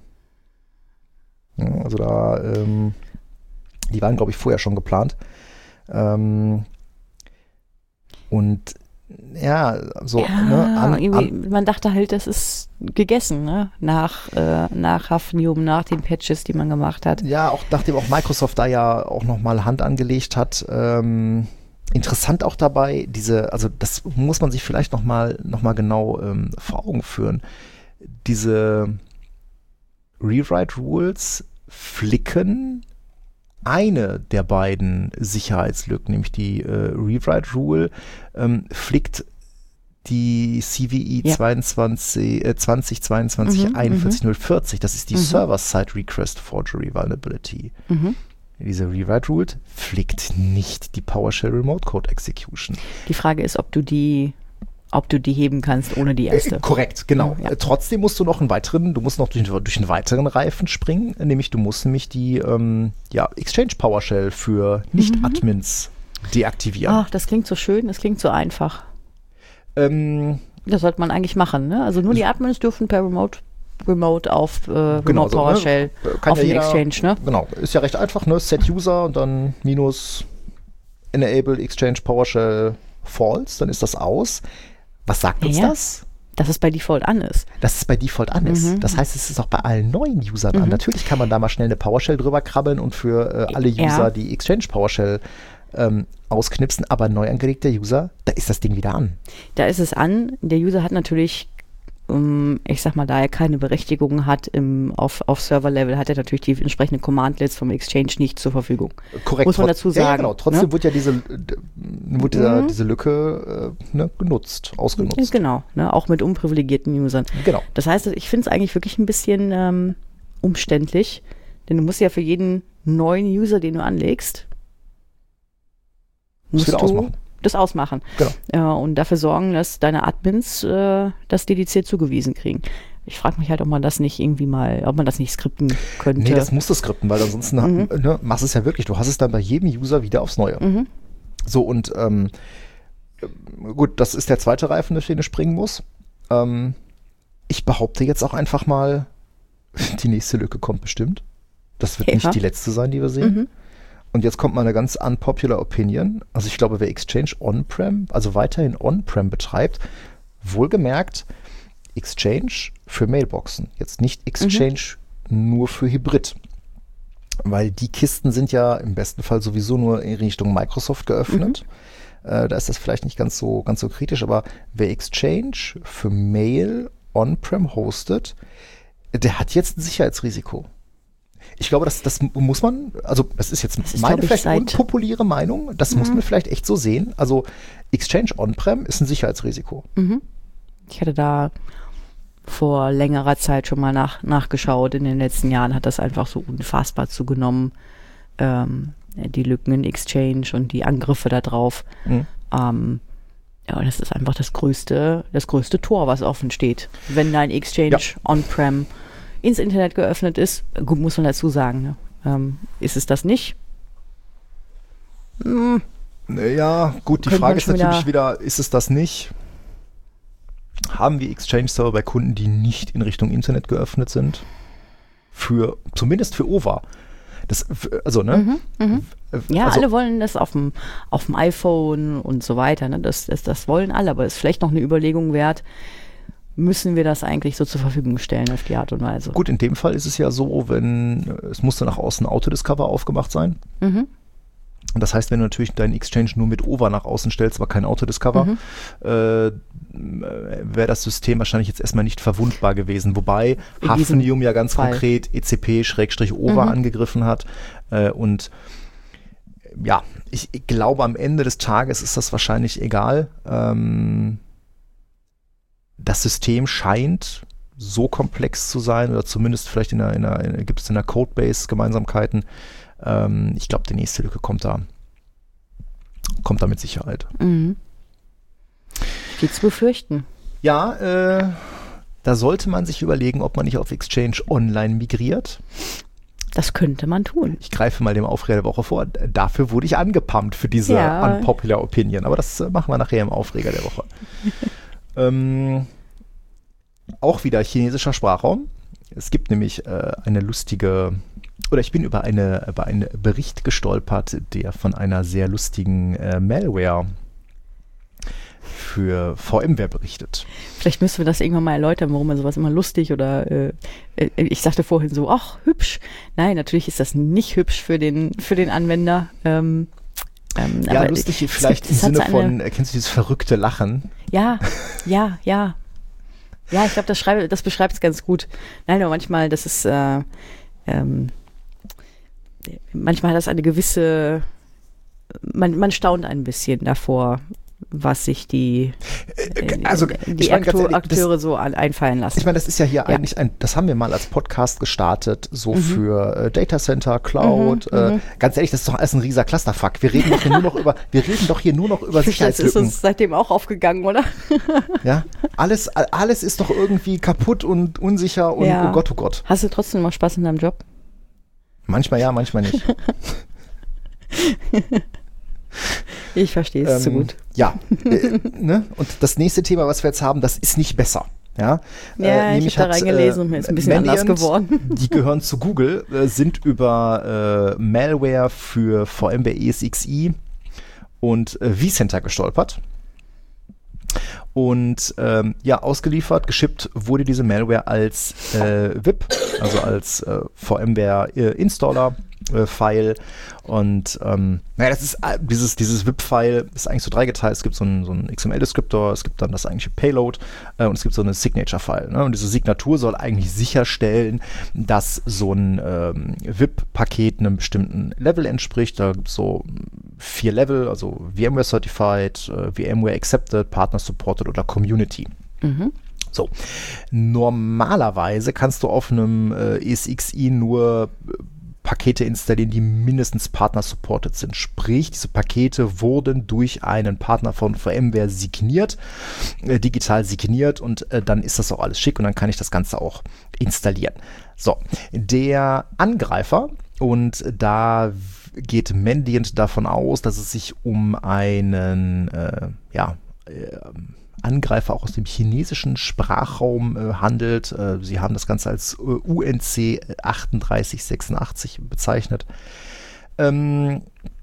Ja, also da, ähm, die waren, glaube ich, vorher schon geplant. Ähm, und ja, so, ja, ne, an, an, man dachte halt, das ist gegessen, ne? Nach, äh, nach Hafnium, nach den Patches, die man gemacht hat. Ja, auch nachdem auch Microsoft da ja auch nochmal Hand angelegt hat. Ähm, interessant auch dabei, diese, also das muss man sich vielleicht nochmal noch mal genau ähm, vor Augen führen. Diese Rewrite-Rules flicken eine der beiden Sicherheitslücken, nämlich die äh, Rewrite-Rule, ähm, flickt die C V I ja. zweiundzwanzig, äh, zwanzig zweiundzwanzig mhm, einundvierzig null vierzig. Das ist die mhm. Server-Side-Request Forgery Vulnerability. Mhm. Diese Rewrite-Rule flickt nicht die PowerShell Remote Code Execution. Die Frage ist, ob du die ob du die heben kannst ohne die erste. Äh, korrekt, genau. Ja. Äh, trotzdem musst du noch einen weiteren, du musst noch durch, durch einen weiteren Reifen springen, nämlich du musst nämlich die ähm, ja, Exchange PowerShell für Nicht-Admins mhm. deaktivieren. Ach, das klingt so schön, das klingt so einfach. Ähm, das sollte man eigentlich machen, ne? Also nur die Admins dürfen per Remote Remote auf äh, Remote genau, so, PowerShell ne? Kann auf ja den jeder, Exchange, ne? Genau, ist ja recht einfach, ne? Set User und dann minus Enable Exchange PowerShell False, dann ist das aus. Was sagt uns ja, das? Dass es bei Default an ist. Dass es bei Default an ist. Mhm. Das heißt, es ist auch bei allen neuen Usern mhm. an. Natürlich kann man da mal schnell eine PowerShell drüber krabbeln und für äh, alle User ja. die Exchange PowerShell ähm, ausknipsen, aber neu angelegter User, da ist das Ding wieder an. Da ist es an. Der User hat natürlich, um, ich sag mal, da er keine Berechtigung hat im, auf, auf Server-Level, hat er natürlich die entsprechenden Command-Lets vom Exchange nicht zur Verfügung. Korrekt. Muss man dazu sagen. Ja, genau. Trotzdem ne? wird ja diese, wird dieser, mhm. diese Lücke äh, ne, genutzt, ausgenutzt. Genau, ne? Auch mit unprivilegierten Usern. Genau. Das heißt, ich finde es eigentlich wirklich ein bisschen ähm, umständlich, denn du musst ja für jeden neuen User, den du anlegst, musst du ausmachen. das ausmachen. Genau. Äh, und dafür sorgen, dass deine Admins äh, das dediziert zugewiesen kriegen. Ich frage mich halt, ob man das nicht irgendwie mal, ob man das nicht skripten könnte. Nee, das musst du skripten, weil ansonsten Mhm. ne, machst du es ja wirklich. Du hast es dann bei jedem User wieder aufs Neue. Mhm. So, und ähm, gut, das ist der zweite Reifen, durch den du springen musst. Ähm, ich behaupte jetzt auch einfach mal, die nächste Lücke kommt bestimmt. Das wird Ja. nicht die letzte sein, die wir sehen. Mhm. Und jetzt kommt mal eine ganz unpopular Opinion. Also ich glaube, wer Exchange On-Prem, also weiterhin On-Prem betreibt, Wohlgemerkt, Exchange für Mailboxen, jetzt nicht Exchange mhm. nur für Hybrid. Weil die Kisten sind ja im besten Fall sowieso nur in Richtung Microsoft geöffnet. Mhm. Äh, da ist das vielleicht nicht ganz so, ganz so kritisch, aber wer Exchange für Mail on-prem hostet, der hat jetzt ein Sicherheitsrisiko. Ich glaube, das, das muss man, also das ist jetzt das ist, meine vielleicht unpopuläre Meinung, das mhm. muss man vielleicht echt so sehen. Also Exchange on-prem ist ein Sicherheitsrisiko. Mhm. Ich hatte da vor längerer Zeit schon mal nach, nachgeschaut. In den letzten Jahren hat das einfach so unfassbar zugenommen. Ähm, die Lücken in Exchange und die Angriffe da drauf. Mhm. Ähm, ja, das ist einfach das größte, das größte Tor, was offen steht. Wenn dein Exchange ja. on-prem ins Internet geöffnet ist, gut, muss man dazu sagen, ne? ähm, ist es das nicht? Hm. Ja, gut, die Frage ist natürlich wieder, ist es das nicht? Haben wir Exchange-Server bei Kunden, die nicht in Richtung Internet geöffnet sind? Für, zumindest für O V A. Das, also, ne? Mhm, mhm. Ja, also, alle wollen das auf dem, auf dem iPhone und so weiter, ne? Das, das, das wollen alle, aber ist vielleicht noch eine Überlegung wert, müssen wir das eigentlich so zur Verfügung stellen auf die Art und Weise? Gut, in dem Fall ist es ja so, wenn, es musste nach außen Autodiscover aufgemacht sein. Mhm. Und das heißt, wenn du natürlich deinen Exchange nur mit O V A nach außen stellst, aber kein Autodiscover, mhm. äh, wäre das System wahrscheinlich jetzt erstmal nicht verwundbar gewesen. Wobei in Hafnium ja ganz Fall. konkret E C P-O V A mhm. angegriffen hat. Äh, und ja, ich, ich glaube, am Ende des Tages ist das wahrscheinlich egal. Ähm, das System scheint so komplex zu sein, oder zumindest vielleicht in einer, in einer, gibt es in der Codebase Gemeinsamkeiten. Ähm, ich glaube, die nächste Lücke kommt da, kommt da mit Sicherheit. Mhm. Viel zu befürchten. Ja, äh, da sollte man sich überlegen, ob man nicht auf Exchange Online migriert. Das könnte man tun. Ich greife mal dem Aufreger der Woche vor. Dafür wurde ich angepumpt für diese ja. unpopular Opinion. Aber das äh, machen wir nachher im Aufreger der Woche. ähm, auch wieder chinesischer Sprachraum. Es gibt nämlich äh, eine lustige, oder ich bin über, eine, über einen Bericht gestolpert, der von einer sehr lustigen äh, Malware für VMware berichtet. Vielleicht müssen wir das irgendwann mal erläutern, warum man sowas immer lustig oder äh, ich sagte vorhin so, ach, hübsch. Nein, natürlich ist das nicht hübsch für den, für den Anwender. Ähm, ähm, ja, aber lustig es, vielleicht es, im Sinne von, eine, kennst du dieses verrückte Lachen? Ja, ja, ja. Ja, ich glaube, das, das beschreibt es ganz gut. Nein, aber manchmal, das ist äh, ähm, manchmal hat das eine gewisse, man, man staunt ein bisschen davor, was sich die, äh, also, die ich mein, Akteur, ehrlich, Akteure das, so einfallen lassen. Ich meine, das ist ja hier ja. eigentlich ein, das haben wir mal als Podcast gestartet, so mhm. für äh, Data Center, Cloud. Mhm, äh, ganz ehrlich, das ist doch alles ein rieser Clusterfuck. Wir reden doch hier nur noch über, wir reden doch hier nur noch über Sicherheitslücken. Das ist uns seitdem auch aufgegangen, oder? Ja, alles, alles ist doch irgendwie kaputt und unsicher und ja. oh Gott, oh Gott. Hast du trotzdem noch Spaß in deinem Job? Manchmal ja, manchmal nicht. Ich verstehe es ähm, so gut. Ja, äh, ne? Und das nächste Thema, was wir jetzt haben, das ist nicht besser. Ja, ja äh, ich habe da reingelesen und mir ist ein bisschen Mandiant, anders geworden. Die gehören zu Google, äh, sind über äh, Malware für VMware E S X i und äh, vCenter gestolpert. Und ähm, ja, ausgeliefert, geschippt wurde diese Malware als äh, V I P, also als äh, VMware-Installer. Äh, File und ähm, naja, das ist äh, dieses, dieses V I P-File ist eigentlich so dreigeteilt. Es gibt so einen, so einen X M L-Descriptor, es gibt dann das eigentliche Payload äh, und es gibt so eine Signature-File. Ne? Und diese Signatur soll eigentlich sicherstellen, dass so ein ähm, V I P-Paket einem bestimmten Level entspricht. Da gibt es so vier Level, also VMware Certified, äh, VMware Accepted, Partner Supported oder Community. Mhm. So, normalerweise kannst du auf einem äh, E S X i nur äh, Pakete installieren, die mindestens Partner-supported sind. Sprich, diese Pakete wurden durch einen Partner von VMware signiert, äh, digital signiert und äh, dann ist das auch alles schick und dann kann ich das Ganze auch installieren. So, der Angreifer, und da geht Mandiant davon aus, dass es sich um einen äh, ja, äh, Angreifer auch aus dem chinesischen Sprachraum äh, handelt. Äh, sie haben das Ganze als äh, U N C achtunddreißig sechsundachtzig bezeichnet. Ähm,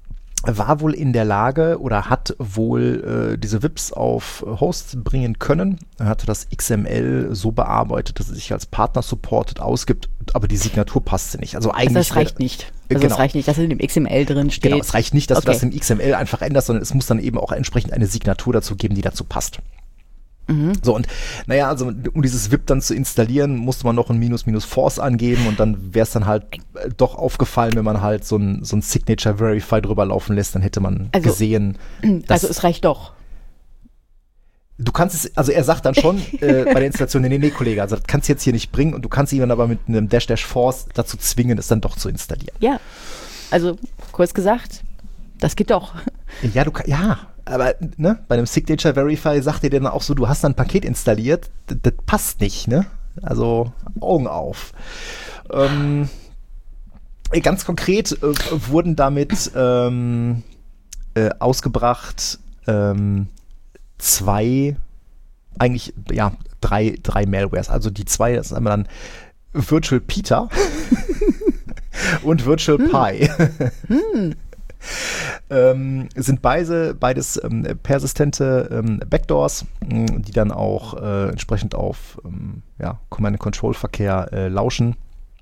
war wohl in der Lage oder hat wohl äh, diese V I Ps auf Hosts bringen können. Er hatte das X M L so bearbeitet, dass es sich als Partner-supported ausgibt, aber die Signatur passte nicht. Also eigentlich. Also das reicht nicht. Also genau. es reicht nicht, dass es in dem X M L drin steht. Genau, es reicht nicht, dass okay. du das im X M L einfach änderst, sondern es muss dann eben auch entsprechend eine Signatur dazu geben, die dazu passt. Mhm. So, und naja, also um dieses V I P dann zu installieren, musste man noch ein Minus Minus Force angeben und dann wäre es dann halt äh, doch aufgefallen, wenn man halt so ein, so ein Signature Verify drüber laufen lässt, dann hätte man also, gesehen, dass also es reicht doch. Du kannst es, also er sagt dann schon äh, bei der Installation, nee, nee, Kollege, also das kannst du jetzt hier nicht bringen und du kannst ihn dann aber mit einem Dash Dash Force dazu zwingen, es dann doch zu installieren. Ja, also kurz gesagt, das geht doch. Ja, du ja, aber ne, bei einem Signature Verify sagt er dir dann auch so, du hast dann ein Paket installiert, das, das passt nicht, ne? Also Augen auf. Ähm, ganz konkret äh, wurden damit ähm, äh, ausgebracht ähm, zwei, eigentlich, ja, drei, drei Malwares. Also die zwei, das ist einmal dann Virtual Peter und Virtual hm. Pi. hm. ähm, sind beide, beides ähm, persistente ähm, Backdoors, mh, die dann auch äh, entsprechend auf ähm, ja, Command-and-Control-Verkehr äh, lauschen.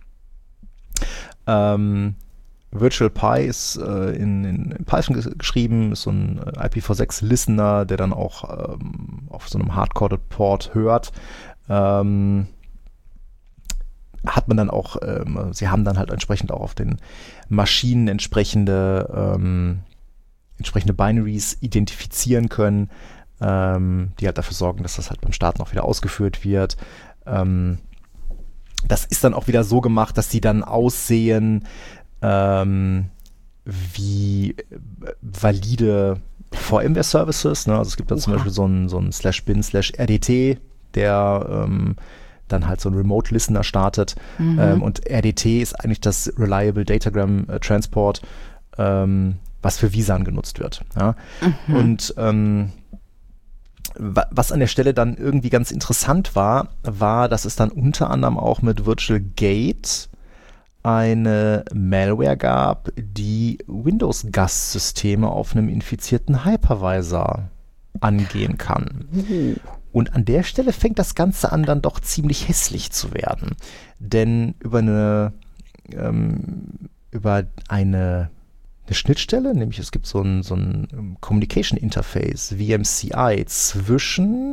Ähm, Virtual Pi ist äh, in, in Python ges- geschrieben, ist so ein äh, I P v six Listener, der dann auch ähm, auf so einem Hardcoded Port hört. Ähm, hat man dann auch, ähm, sie haben dann halt entsprechend auch auf den Maschinen entsprechende, ähm, entsprechende Binaries identifizieren können, ähm, die halt dafür sorgen, dass das halt beim Starten auch wieder ausgeführt wird. Ähm, das ist dann auch wieder so gemacht, dass die dann aussehen ähm, wie valide VMware-Services. Ne? Also es gibt da zum Beispiel so einen so ein slash bin slash R D T, der ähm, dann halt so ein Remote-Listener startet. Mhm. Ähm, und R D T ist eigentlich das Reliable Datagram äh, Transport, ähm, was für vSAN genutzt wird. Ja? Mhm. Und ähm, wa- was an der Stelle dann irgendwie ganz interessant war, war, dass es dann unter anderem auch mit Virtual Gate eine Malware gab, die Windows-Gast-Systeme auf einem infizierten Hypervisor angehen kann. Mhm. Und an der Stelle fängt das Ganze an, dann doch ziemlich hässlich zu werden. Denn über eine, ähm, über eine, eine Schnittstelle, nämlich es gibt so ein, so ein Communication Interface, V M C I, zwischen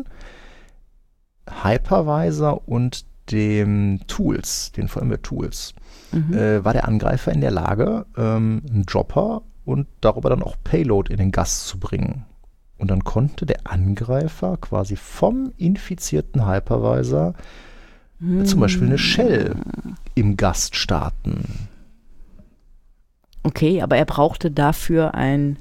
Hypervisor und dem Tools, den VMware Tools, mhm. äh, war der Angreifer in der Lage, ähm, einen Dropper und darüber dann auch Payload in den Gast zu bringen. Und dann konnte der Angreifer quasi vom infizierten Hypervisor hm. zum Beispiel eine Shell im Gast starten. Okay, aber er brauchte dafür ein,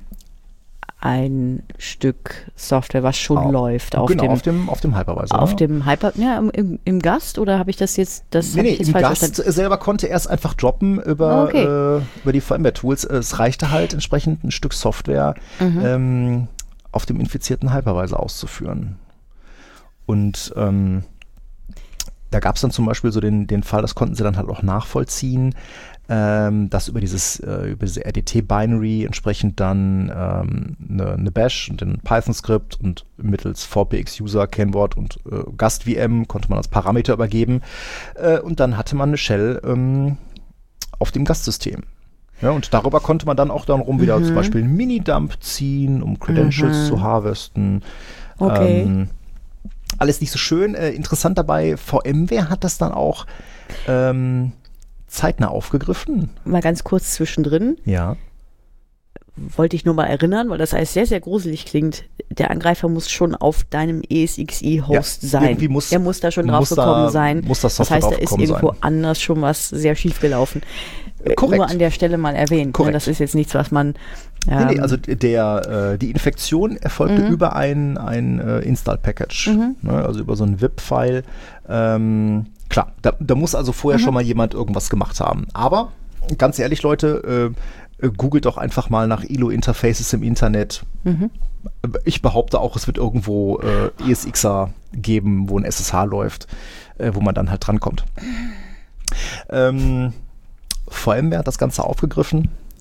ein Stück Software, was schon oh, läuft. Auf genau, dem, auf dem, auf dem Hypervisor. Auf ja. dem Hyper, ja, im, im Gast oder habe ich das jetzt, das nee, nee, ich jetzt im falsch Gast verstanden? selber konnte er es einfach droppen über, okay. äh, über die VMware-Tools. Es reichte halt entsprechend ein Stück Software, mhm. ähm, auf dem infizierten Hypervisor auszuführen. Und ähm, da gab es dann zum Beispiel so den, den Fall, das konnten sie dann halt auch nachvollziehen, ähm, dass über dieses äh, über diese R D T-Binary entsprechend dann ähm, eine, eine Bash und ein Python-Skript und mittels V P X-User, Kennwort und äh, Gast-V M konnte man als Parameter übergeben. Äh, und dann hatte man eine Shell ähm, auf dem Gastsystem. Ja, und darüber konnte man dann auch dann rum wieder mhm. zum Beispiel einen Minidump ziehen, um Credentials mhm. zu harvesten. Okay. Ähm, alles nicht so schön. Äh, interessant dabei, VMware hat das dann auch ähm, zeitnah aufgegriffen. Mal ganz kurz zwischendrin. Ja. Wollte ich nur mal erinnern, weil das alles sehr, sehr gruselig klingt. Der Angreifer muss schon auf deinem E S X i-Host ja, sein. Muss, der muss da schon drauf gekommen sein. Muss das, das heißt, da ist irgendwo sein. anders schon was sehr schief gelaufen. Korrekt. Nur an der Stelle mal erwähnt. Ne? Das ist jetzt nichts, was man... Ähm, nee, nee, also der, äh, die Infektion erfolgte mhm. über ein, ein äh, Install-Package. Mhm. Ne? Also über so ein V I P-File. Ähm, klar, da, da muss also vorher mhm. schon mal jemand irgendwas gemacht haben. Aber, ganz ehrlich, Leute, äh, googelt doch einfach mal nach I L O-Interfaces im Internet. Mhm. Ich behaupte auch, es wird irgendwo äh, ESXer geben, wo ein S S H läuft, äh, wo man dann halt drankommt. Ähm, VMware hat das Ganze aufgegriffen,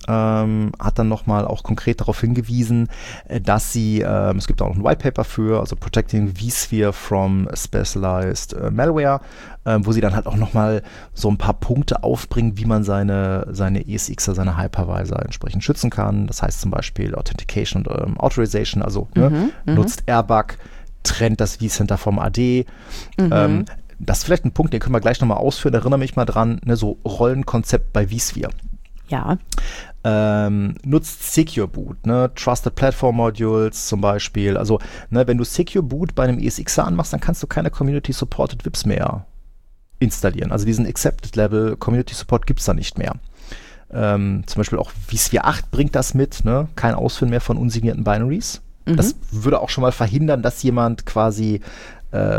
ähm, hat dann nochmal auch konkret darauf hingewiesen, äh, dass sie, ähm, es gibt auch noch ein White Paper für, also Protecting vSphere from Specialized äh, Malware, äh, wo sie dann halt auch nochmal so ein paar Punkte aufbringen, wie man seine, seine E S Xer, seine Hypervisor entsprechend schützen kann. Das heißt zum Beispiel Authentication und ähm, Authorization, also ne, Mhm, nutzt Airbag, trennt das vCenter vom A D. Mhm. Ähm, das ist vielleicht ein Punkt, den können wir gleich nochmal ausführen. Erinnere mich mal dran, ne, so Rollenkonzept bei vSphere. Ja. Ähm, nutzt Secure Boot, ne? Trusted Platform Modules zum Beispiel. Also, ne, wenn du Secure Boot bei einem E S Xer anmachst, dann kannst du keine Community Supported V I Ps mehr installieren. Also diesen Accepted Level Community Support gibt es da nicht mehr. Ähm, zum Beispiel auch vSphere acht bringt das mit, ne? Kein Ausführen mehr von unsignierten Binaries. Mhm. Das würde auch schon mal verhindern, dass jemand quasi äh,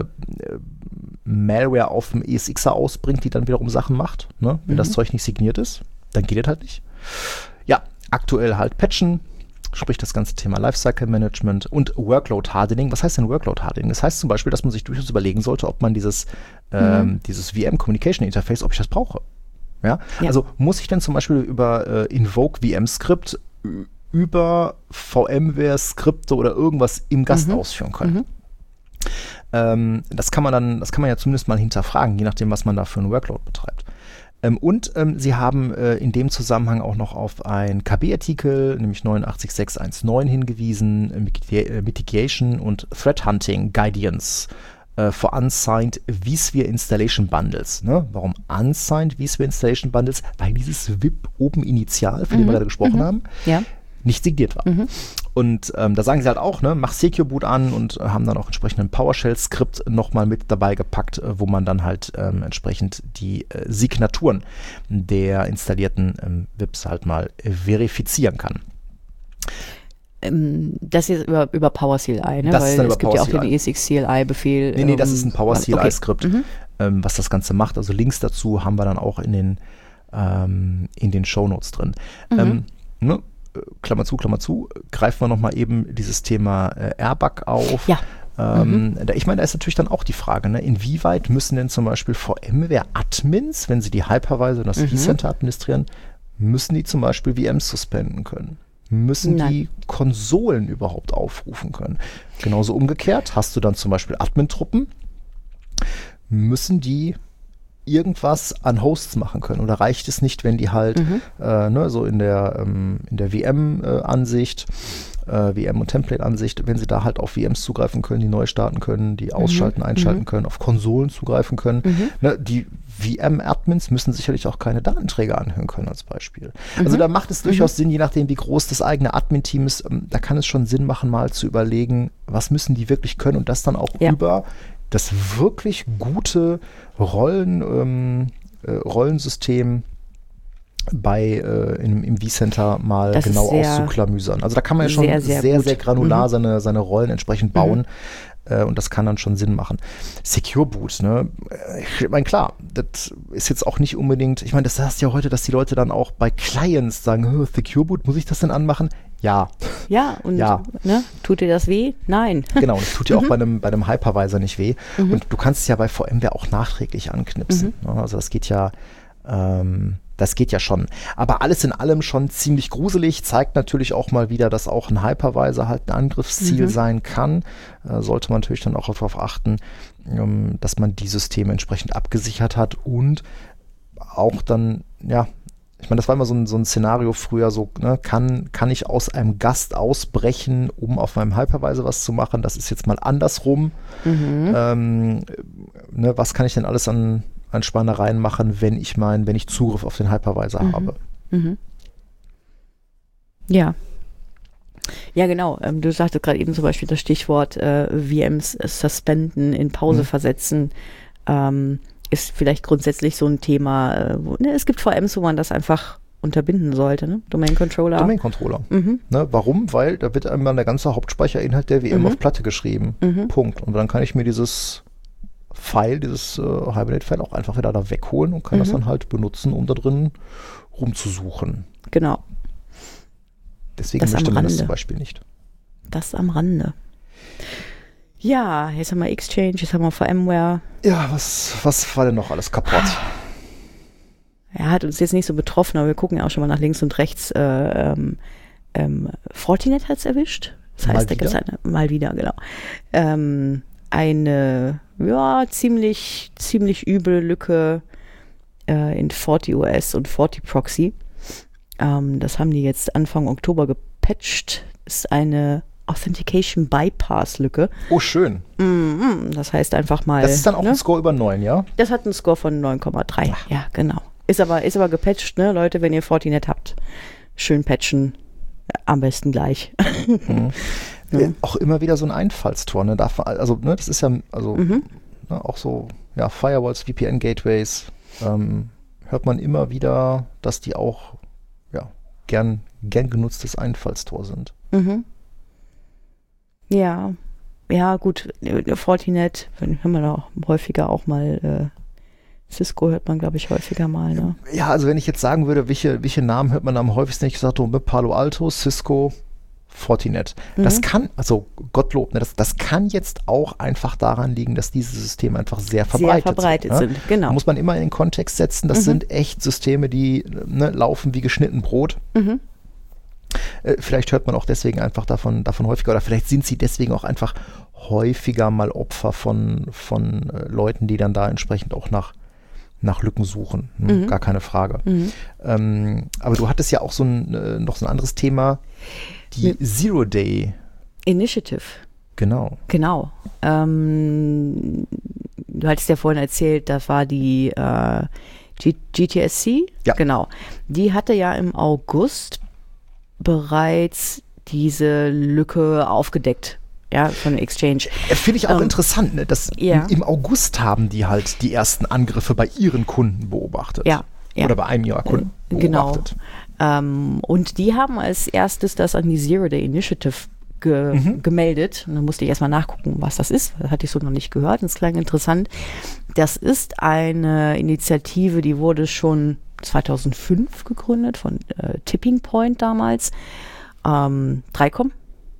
Malware auf dem E S Xer ausbringt, die dann wiederum Sachen macht, ne? Wenn mhm. das Zeug nicht signiert ist, dann geht das halt nicht. Ja, aktuell halt patchen, sprich das ganze Thema Lifecycle Management und Workload Hardening. Was heißt denn Workload Hardening? Das heißt zum Beispiel, dass man sich durchaus überlegen sollte, ob man dieses, mhm. ähm, dieses V M Communication Interface, ob ich das brauche. Ja? Ja. Also muss ich denn zum Beispiel über äh, Invoke V M Skript über VMware Skripte oder irgendwas im Gast mhm. ausführen können? Mhm. Ähm, das kann man dann, das kann man ja zumindest mal hinterfragen, je nachdem, was man da für einen Workload betreibt. Ähm, und ähm, sie haben äh, in dem Zusammenhang auch noch auf einen K B-Artikel, nämlich neunundachtzig Punkt sechs Punkt neunzehn hingewiesen, äh, Mitigation und Threat Hunting Guidance äh, for Unsigned vSphere Installation Bundles. Ne? Warum Unsigned vSphere Installation Bundles? Weil dieses V I P oben initial, von mhm. dem wir gerade gesprochen mhm. haben, ja. nicht signiert war. Mhm. Und ähm, da sagen sie halt auch, ne, mach Secure Boot an und äh, haben dann auch entsprechend ein PowerShell-Skript nochmal mit dabei gepackt, äh, wo man dann halt ähm, entsprechend die äh, Signaturen der installierten ähm, V I Ps halt mal äh, verifizieren kann. Ähm, das ist über, über PowerCLI, ne? Das Weil ist dann es über gibt ja auch PowerCLI. den E S X C L I-Befehl. Nee, nee, das ähm, ist ein PowerCLI-Skript, okay. mhm. ähm, was das Ganze macht. Also Links dazu haben wir dann auch in den, ähm, in den Shownotes drin. Mhm. Ähm, ne? Klammer zu, Klammer zu, greifen wir nochmal eben dieses Thema äh, Airbag auf. Ja. Ähm, mhm. da, ich meine, da ist natürlich dann auch die Frage, ne, inwieweit müssen denn zum Beispiel VMware-Admins, wenn sie die Hypervisor und das Mhm. vCenter administrieren, müssen die zum Beispiel V Ms suspenden können? Müssen Nein. die Konsolen überhaupt aufrufen können? Genauso umgekehrt, hast du dann zum Beispiel Admin-Truppen, müssen die irgendwas an Hosts machen können? Oder reicht es nicht, wenn die halt Mhm. äh, ne, so in der, ähm, in der V M-Ansicht, äh, V M- und Template-Ansicht, wenn sie da halt auf V Ms zugreifen können, die neu starten können, die ausschalten, Mhm. einschalten Mhm. können, auf Konsolen zugreifen können. Mhm. Ne, die V M-Admins müssen sicherlich auch keine Datenträger anhören können als Beispiel. Also Mhm. da macht es durchaus Sinn, je nachdem, wie groß das eigene Admin-Team ist, ähm, da kann es schon Sinn machen, mal zu überlegen, was müssen die wirklich können und das dann auch Ja. über das wirklich gute Rollen, ähm, äh, Rollensystem bei äh, im, im vCenter mal Das ist genau sehr- auszuklamüsern. Also da kann man ja schon sehr, sehr, sehr sehr, gut. granular Mhm. seine, seine Rollen entsprechend bauen. Äh, und das kann dann schon Sinn machen. Secure Boot, ne? Ich meine, klar, das ist jetzt auch nicht unbedingt, ich meine, das heißt ja heute, dass die Leute dann auch bei Clients sagen, Secure Boot, muss ich das denn anmachen? Ja. Ja, und Ja. Ne? Tut dir das weh? Nein. Genau, das tut ja auch bei einem, bei einem Hypervisor nicht weh. Mhm. Und du kannst es ja bei VMware auch nachträglich anknipsen. Ne? Also das geht ja, ähm, das geht ja schon. Aber alles in allem schon ziemlich gruselig, zeigt natürlich auch mal wieder, dass auch ein Hypervisor halt ein Angriffsziel Mhm. sein kann. Äh, sollte man natürlich dann auch darauf achten, ähm, dass man die Systeme entsprechend abgesichert hat und auch dann, ja, ich meine, das war immer so ein, so ein Szenario früher, so, ne, kann, kann ich aus einem Gast ausbrechen, um auf meinem Hypervisor was zu machen? Das ist jetzt mal andersrum. Mhm. Ähm, ne, was kann ich denn alles an, an Spannereien machen, wenn ich mein, wenn ich Zugriff auf den Hypervisor Mhm. habe? Mhm. Ja. Ja, genau. Ähm, du sagtest gerade eben zum Beispiel das Stichwort äh, V Ms suspenden, in Pause Mhm. versetzen. Ähm, ist vielleicht grundsätzlich so ein Thema. Äh, wo, ne, es gibt V Ms, wo man das einfach unterbinden sollte. Ne? Domain Controller. Domain Controller. Mhm. Ne, warum? Weil da wird einmal der ganze Hauptspeicherinhalt der V M Mhm. auf Platte geschrieben. Mhm. Punkt. Und dann kann ich mir dieses File, dieses äh, Hibernate-File auch einfach wieder da wegholen und kann Mhm. das dann halt benutzen, um da drin rumzusuchen. Genau. Deswegen Das am möchte man das Rande. zum Beispiel nicht. Das am Rande. Ja, jetzt haben wir Exchange, jetzt haben wir VMware. Ja, was, was war denn noch alles kaputt? ja, hat uns jetzt nicht so betroffen, aber wir gucken ja auch schon mal nach links und rechts. Äh, ähm, ähm, Fortinet hat es erwischt. Das heißt, mal da wieder? eine, mal wieder, genau. Ähm, eine, ja, ziemlich, ziemlich üble Lücke äh, in FortiOS und FortiProxy. Ähm, das haben die jetzt Anfang Oktober gepatcht. Ist eine Authentication Bypass Lücke. Oh, schön. Mm, das heißt einfach mal. Das ist dann auch ne? ein Score über neun, ja? Das hat einen Score von neun Komma drei. Ja, genau. Ist aber, ist aber gepatcht, ne, Leute, wenn ihr Fortinet habt. Schön patchen. Am besten gleich. Mhm. Ja. Äh, auch immer wieder so ein Einfallstor, ne? Darf man, also, ne, das ist ja, also, Mhm. ne, auch so, ja, Firewalls, V P N-Gateways, ähm, hört man immer wieder, dass die auch, ja, gern, gern genutztes Einfallstor sind. Mhm. Ja, ja, gut, äh, Fortinet, hören wir da häufiger auch mal, äh, Cisco hört man, glaube ich, häufiger mal, ne? Ja, also wenn ich jetzt sagen würde, welche, welche Namen hört man am häufigsten, ich gesagt habe, Palo Alto, Cisco, Fortinet. Das Mhm. kann, also Gottlob, ne, das, das kann jetzt auch einfach daran liegen, dass diese Systeme einfach sehr verbreitet, Sehr verbreitet sind. sind, genau. Da muss man immer in den Kontext setzen, das Mhm. sind echt Systeme, die ne, laufen wie geschnitten Brot. Mhm. Äh, vielleicht hört man auch deswegen einfach davon, davon häufiger, oder vielleicht sind sie deswegen auch einfach häufiger mal Opfer von, von äh, Leuten, die dann da entsprechend auch nach, nach Lücken suchen. Hm, Mhm. Gar keine Frage. Mhm. Ähm, aber du hattest ja auch so ein, äh, noch so ein anderes Thema, die Ja. Zero Day. Initiative. Genau. Genau. Ähm, du hattest ja vorhin erzählt, das war die äh, G- GTSC. Ja. Genau. Die hatte ja im August bereits diese Lücke aufgedeckt. Ja, von Exchange. Äh, Finde ich auch Ähm, interessant, ne? dass ja. im, im August haben die halt die ersten Angriffe bei ihren Kunden beobachtet. Ja. ja. Oder bei einem ihrer Kunden Äh, genau. beobachtet. Ähm, und die haben als erstes das an die Zero Day Initiative ge Mhm. gemeldet. Und dann musste ich erstmal nachgucken, was das ist. Das hatte ich so noch nicht gehört. Das klang interessant. Das ist eine Initiative, die wurde schon zweitausendfünf gegründet von äh, Tipping Point damals. Ähm, Dreicom.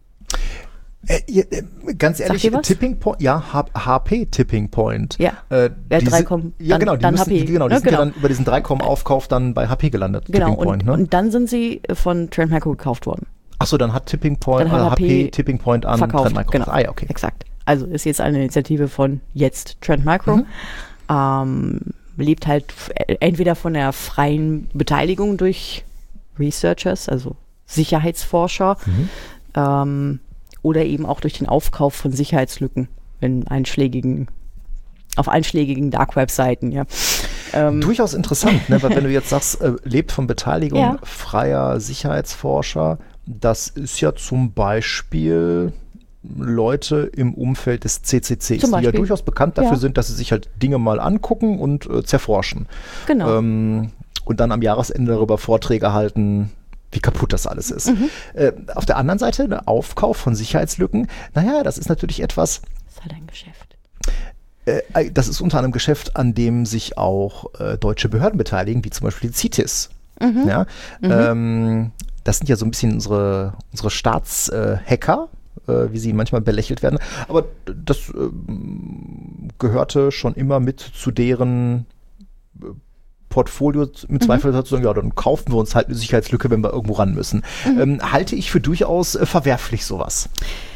Äh, ihr, äh, ganz ehrlich, dir was? Tipping Point, ja, H- HP Tipping Point. Ja. Äh, Ja, die drei sind- Komma, Ja, dann- genau, die, dann müssen, H P. die, genau, die Ja, sind ja genau. dann über diesen drei Komma Aufkauf dann bei H P gelandet. Genau. Tipping Point, und, ne? und dann sind sie von Trend Micro gekauft worden. Achso, dann hat Tipping Point, Dann hat äh, H P, H P Tipping Point an verkauft. Trend Micro. Genau. Ah ja, okay. Exakt. Also ist jetzt eine Initiative von jetzt Trend Micro. Mhm. Ähm, lebt halt f- entweder von der freien Beteiligung durch Researchers, also Sicherheitsforscher, Mhm. ähm, oder eben auch durch den Aufkauf von Sicherheitslücken in einschlägigen, auf einschlägigen Dark Web-Seiten, ja. Ähm, Durchaus interessant, ne? Weil wenn du jetzt sagst, äh, lebt von Beteiligung Ja. freier Sicherheitsforscher, das ist ja zum Beispiel Leute im Umfeld des C C Cs, Zum die ja Beispiel. durchaus bekannt dafür Ja. sind, dass sie sich halt Dinge mal angucken und äh, zerforschen. genau. Ähm, und dann am Jahresende darüber Vorträge halten, wie kaputt das alles ist. Mhm. Äh, auf der anderen Seite, der Aufkauf von Sicherheitslücken, naja, das ist natürlich etwas, Das ist halt ein Geschäft. äh, das ist unter anderem ein Geschäft, an dem sich auch äh, deutsche Behörden beteiligen, wie zum Beispiel die C I T I S. Mhm. Ja? Ähm, das sind ja so ein bisschen unsere, unsere Staatshacker, äh, wie sie manchmal belächelt werden. Aber das ähm, gehörte schon immer mit zu deren äh, Portfolio, mit Zweifel dazu sagen, ja, dann kaufen wir uns halt eine Sicherheitslücke, wenn wir irgendwo ran müssen. Ähm, halte ich für durchaus äh, verwerflich sowas.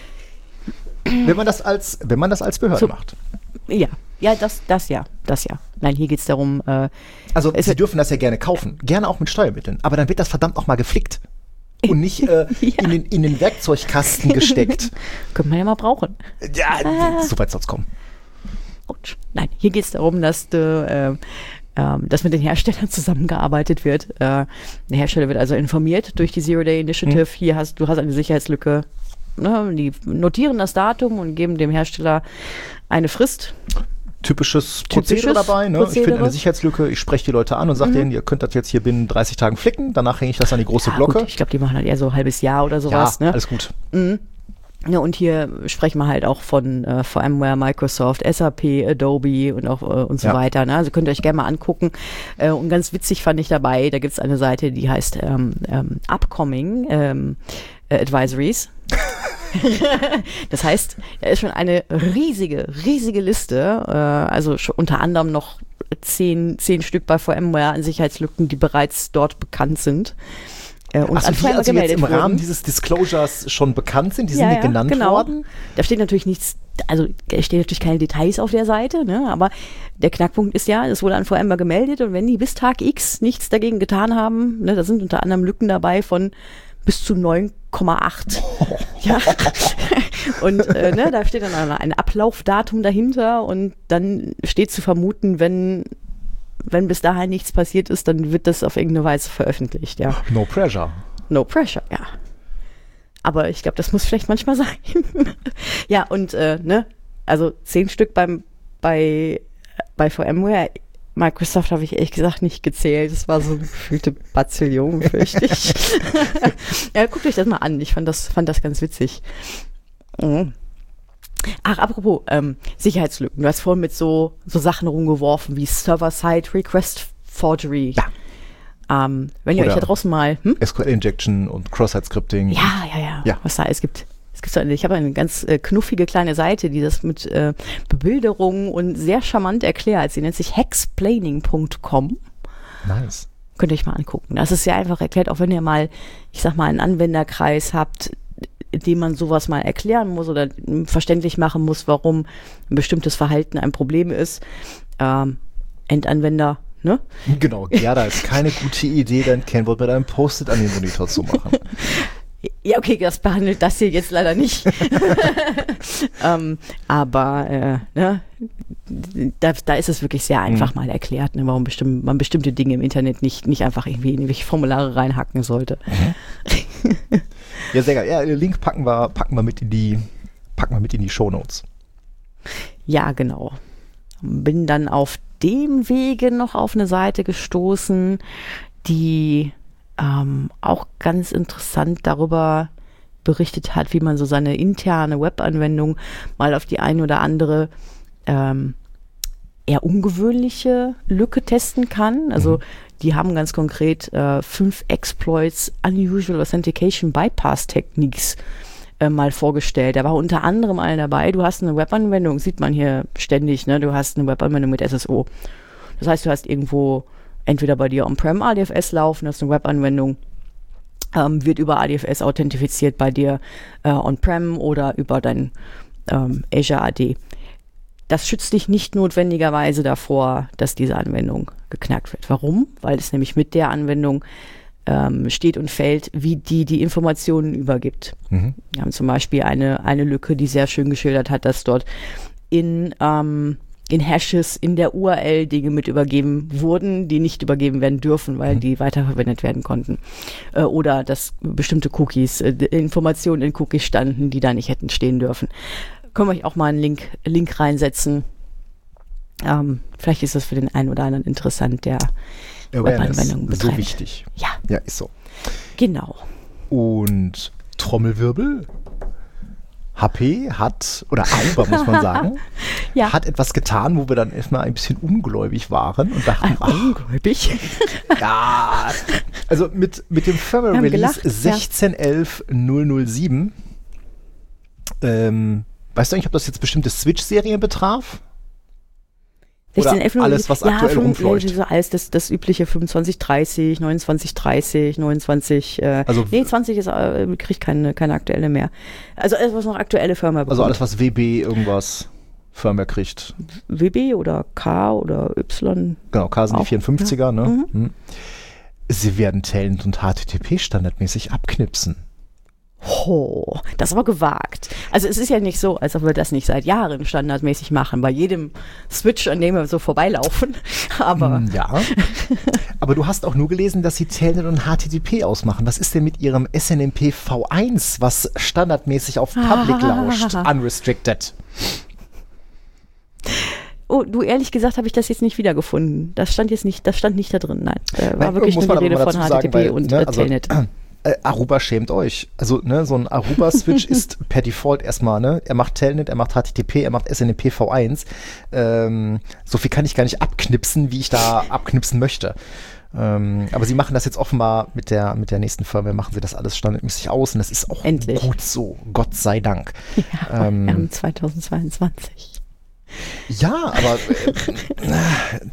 Wenn man das als, wenn man das als Behörde So. macht. Ja, ja, das, das ja, das ja. Nein, hier geht es darum, äh, Also Es Sie wird- dürfen das ja gerne kaufen, gerne auch mit Steuermitteln, aber dann wird das verdammt nochmal geflickt und nicht äh, Ja. in, den, in den Werkzeugkasten gesteckt. könnte man ja mal brauchen. Ja, so weit soll es kommen. Rutsch. Nein, hier geht es darum, dass du, äh, ähm, dass mit den Herstellern zusammengearbeitet wird. Äh, der Hersteller wird also informiert durch die Zero Day Initiative. Hier hast du hast eine Sicherheitslücke. Ne, die notieren das Datum und geben dem Hersteller eine Frist. Typisches Typisches Prozedere dabei. Ne? Ich finde Prozedere. eine Sicherheitslücke, ich spreche die Leute an und sage denen, ihr könnt das jetzt hier binnen dreißig Tagen flicken, danach hänge ich das an die große Ja, Glocke. gut, ich glaube, die machen halt eher so ein halbes Jahr oder Ja, sowas. ne? alles gut. Ja, und hier sprechen wir halt auch von äh, VMware, Microsoft, S A P, Adobe und auch äh, und so Ja. weiter. Ne? Also könnt ihr euch gerne mal angucken. Äh, und ganz witzig fand ich dabei, da gibt es eine Seite, die heißt ähm, ähm, Upcoming ähm, äh, Advisories. Das heißt, da ist schon eine riesige, riesige Liste, äh, also schon unter anderem noch zehn, zehn Stück bei VMware an Sicherheitslücken, die bereits dort bekannt sind. Äh, und Achso, an die VMware also jetzt gemeldet im Rahmen wurden. dieses Disclosures schon bekannt sind, die sind Ja, hier ja, genannt genau. worden. Da steht natürlich nichts, also da stehen natürlich keine Details auf der Seite, ne? Aber der Knackpunkt ist ja, es wurde an VMware gemeldet und wenn die bis Tag X nichts dagegen getan haben, ne, da sind unter anderem Lücken dabei von bis zu neun Komma acht. Ja. Und äh, ne, da steht dann ein Ablaufdatum dahinter und dann steht zu vermuten, wenn, wenn bis dahin nichts passiert ist, dann wird das auf irgendeine Weise veröffentlicht, ja. No pressure. No pressure, ja. Aber ich glaube, das muss vielleicht manchmal sein. Ja, und äh, ne, also zehn Stück beim, bei, bei VMware. Microsoft habe ich ehrlich gesagt nicht gezählt. Das war so eine gefühlte Bazillion, fürchte ich. Ja, guckt euch das mal an. Ich fand das, fand das ganz witzig. Mhm. Ach, apropos ähm, Sicherheitslücken. Du hast vorhin mit so, so Sachen rumgeworfen wie Server-Side Request Forgery. Ja. Ähm, wenn ihr Oder euch da draußen mal... Hm? S Q L-Injection und Cross-Site-Scripting. Ja, ja, ja, Ja. Was da alles gibt. Es gibt so eine, ich habe eine ganz äh, knuffige kleine Seite, die das mit äh, Bebilderungen und sehr charmant erklärt. Sie nennt sich hexplaining punkt com. Nice. Könnt ihr euch mal angucken. Das ist sehr einfach erklärt, auch wenn ihr mal, ich sag mal, einen Anwenderkreis habt, in dem man sowas mal erklären muss oder verständlich machen muss, warum ein bestimmtes Verhalten ein Problem ist. Ähm, Endanwender, ne? Genau, Gerda, ist keine gute Idee, dein Kennwort mit einem Post-it an den Monitor zu machen. Ja, okay, das behandelt das hier jetzt leider nicht. ähm, aber äh, ne, da, da ist es wirklich sehr einfach mhm. mal erklärt, ne, warum bestimm, man bestimmte Dinge im Internet nicht, nicht einfach irgendwie in irgendwelche Formulare reinhacken sollte. Mhm. Ja, sehr geil. Ja, den Link packen wir, packen wir mit in die, packen wir mit in die Shownotes. Ja, genau. Bin dann auf dem Wege noch auf eine Seite gestoßen, die Ähm, auch ganz interessant darüber berichtet hat, wie man so seine interne Webanwendung mal auf die eine oder andere ähm, eher ungewöhnliche Lücke testen kann. Also mhm. die haben ganz konkret äh, fünf Exploits Unusual Authentication Bypass Techniques äh, mal vorgestellt. Da war unter anderem einer dabei, du hast eine Webanwendung, sieht man hier ständig, ne? Du hast eine Webanwendung mit S S O. Das heißt, du hast irgendwo entweder bei dir On-Prem A D F S laufen, das ist eine Webanwendung, ähm, wird über A D F S authentifiziert bei dir äh, On-Prem oder über dein ähm, Azure A D. Das schützt dich nicht notwendigerweise davor, dass diese Anwendung geknackt wird. Warum? Weil es nämlich mit der Anwendung ähm, steht und fällt, wie die die Informationen übergibt. Mhm. Wir haben zum Beispiel eine, eine Lücke, die sehr schön geschildert hat, dass dort in ähm, in Hashes in der U R L Dinge mit übergeben wurden, die nicht übergeben werden dürfen, weil mhm. die weiterverwendet werden konnten. Äh, oder dass bestimmte Cookies, äh, Informationen in Cookies standen, die da nicht hätten stehen dürfen. Können wir euch auch mal einen Link, Link reinsetzen. Ähm, vielleicht ist das für den einen oder anderen interessant, der Webanwendungen betreibt. So wichtig. Ja. Ja, ist so. Genau. Und Trommelwirbel? H P hat, oder Aruba muss man sagen, ja. hat etwas getan, wo wir dann erstmal ein bisschen ungläubig waren und dachten, ach, ungläubig? Ja, also mit, mit dem Firmware Release sechzehn elf null null sieben, ähm, weißt du eigentlich, ob das jetzt bestimmte Switch-Serien betraf? Oder alles, was ja, aktuell rumfleucht? Ja, alles das, das übliche fünfundzwanzig dreißig, neunundzwanzig dreißig, neunundzwanzig, äh, also nee, zwanzig ist, äh, kriegt keine, keine aktuelle mehr. Also alles, was noch aktuelle Firmware bekommt. Also alles, was W B irgendwas Firmware kriegt. W B oder K oder Y. Genau, K sind auch, die vierundfünfziger, ja. ne? Mhm. Mhm. Sie werden Telnet und H T T P standardmäßig abknipsen. Oh, das ist aber gewagt. Also es ist ja nicht so, als ob wir das nicht seit Jahren standardmäßig machen, bei jedem Switch, an dem wir so vorbeilaufen. Aber ja, aber du hast auch nur gelesen, dass sie Telnet und H T T P ausmachen. Was ist denn mit ihrem S N M P V eins, was standardmäßig auf Public lauscht, unrestricted? Oh, du, ehrlich gesagt habe ich das jetzt nicht wiedergefunden. Das stand jetzt nicht, das stand nicht da drin, nein. Da war Nein, wirklich nur die Rede von sagen, H T T P weil, und ne, äh, also, Telnet. Äh, Aruba schämt euch. Also, ne, so ein Aruba-Switch ist per Default erstmal, ne, er macht Telnet, er macht H T T P, er macht S N M P V eins. Ähm, so viel kann ich gar nicht abknipsen, wie ich da abknipsen möchte. Ähm, aber sie machen das jetzt offenbar mit der, mit der nächsten Firmware, machen sie das alles standardmäßig aus und das ist auch endlich gut so. Gott sei Dank. Ja, ähm, wir haben zweitausendzweiundzwanzig. Ja, aber äh, ja.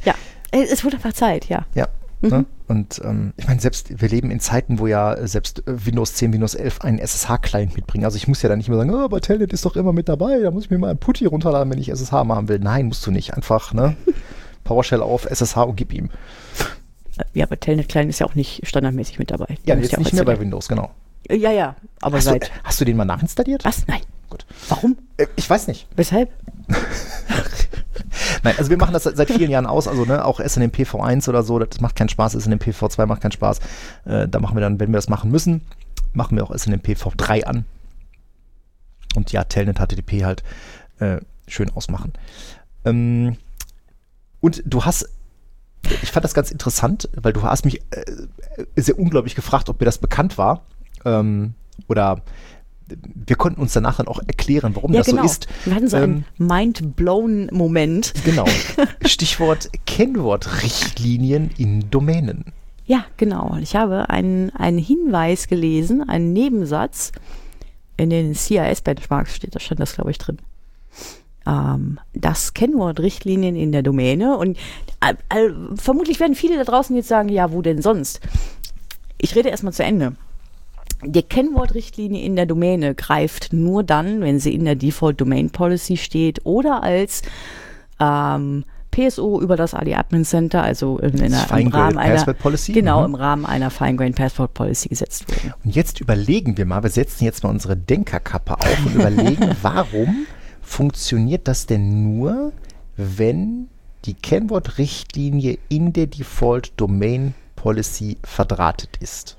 Es wurde einfach Zeit, ja. Ja. Mhm. Ne? Und ähm, ich meine, selbst wir leben in Zeiten, wo ja äh, selbst äh, Windows zehn, Windows elf einen S S H-Client mitbringen. Also ich muss ja dann nicht mehr sagen, oh, aber Telnet ist doch immer mit dabei, da muss ich mir mal ein Putty runterladen, wenn ich S S H machen will. Nein, musst du nicht. Einfach, ne? PowerShell auf, S S H und gib ihm. Ja, aber Telnet Client ist ja auch nicht standardmäßig mit dabei. Ja, jetzt nicht mehr bei Windows, genau. Ja, ja, aber hast seit... Du, äh, hast du den mal nachinstalliert? Was? Nein. Gut. Warum? Äh, ich weiß nicht. Weshalb? Nein, also wir machen das seit vielen Jahren aus, also ne, auch S N M P v eins oder so, das macht keinen Spaß, S N M P v zwei macht keinen Spaß. Äh, da machen wir dann, wenn wir das machen müssen, machen wir auch S N M P v drei an. Und ja, Telnet H T T P halt äh, schön ausmachen. Ähm, und du hast, ich fand das ganz interessant, weil du hast mich äh, sehr unglaublich gefragt, ob mir das bekannt war. Ähm, oder wir konnten uns danach dann auch erklären, warum ja, das genau. so ist. Wir hatten so ähm, einen Mind-blown-Moment. Genau. Stichwort Kennwortrichtlinien in Domänen. Ja, genau. Ich habe einen, einen Hinweis gelesen, einen Nebensatz. In den C I S-Benchmarks steht, da stand das, glaube ich, drin. Ähm, das Kennwortrichtlinien in der Domäne. Und äh, äh, vermutlich werden viele da draußen jetzt sagen, ja, wo denn sonst? Ich rede erstmal zu Ende. Die Kennwortrichtlinie in der Domäne greift nur dann, wenn sie in der Default Domain Policy steht oder als ähm, P S O über das A D Admin Center, also in, in einer, im Rahmen einer Password Policy. Genau, mhm. im Rahmen einer Fine-Grained Password Policy gesetzt wurde. Und jetzt überlegen wir mal, wir setzen jetzt mal unsere Denkerkappe auf und überlegen, warum funktioniert das denn nur, wenn die Kennwortrichtlinie in der Default Domain Policy verdrahtet ist?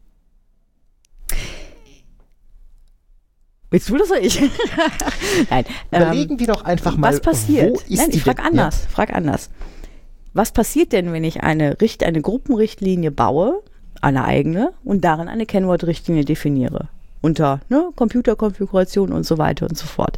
Willst du das oder ich? Nein. Überlegen ähm, wir doch einfach mal, was passiert? wo ist Nein, die ich frag denn- anders. Ja. Frag anders. Was passiert denn, wenn ich eine, Richt eine Gruppenrichtlinie baue, eine eigene, und darin eine Kennwortrichtlinie definiere? Unter ne, Computerkonfiguration und so weiter und so fort.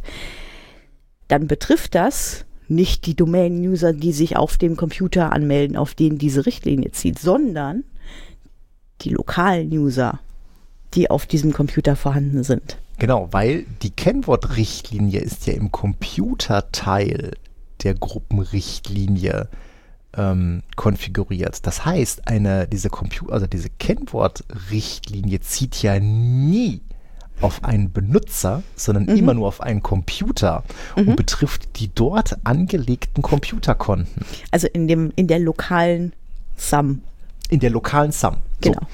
Dann betrifft das nicht die Domain-User, die sich auf dem Computer anmelden, auf den diese Richtlinie zieht, sondern die lokalen User, die auf diesem Computer vorhanden sind. Genau, weil die Kennwortrichtlinie ist ja im Computerteil der Gruppenrichtlinie ähm, konfiguriert. Das heißt, eine, diese, Compu- also diese Kennwortrichtlinie zieht ja nie auf einen Benutzer, sondern Mhm. immer nur auf einen Computer Mhm. und betrifft die dort angelegten Computerkonten Also in dem, in der lokalen S A M. in der lokalen S A M. So. Genau.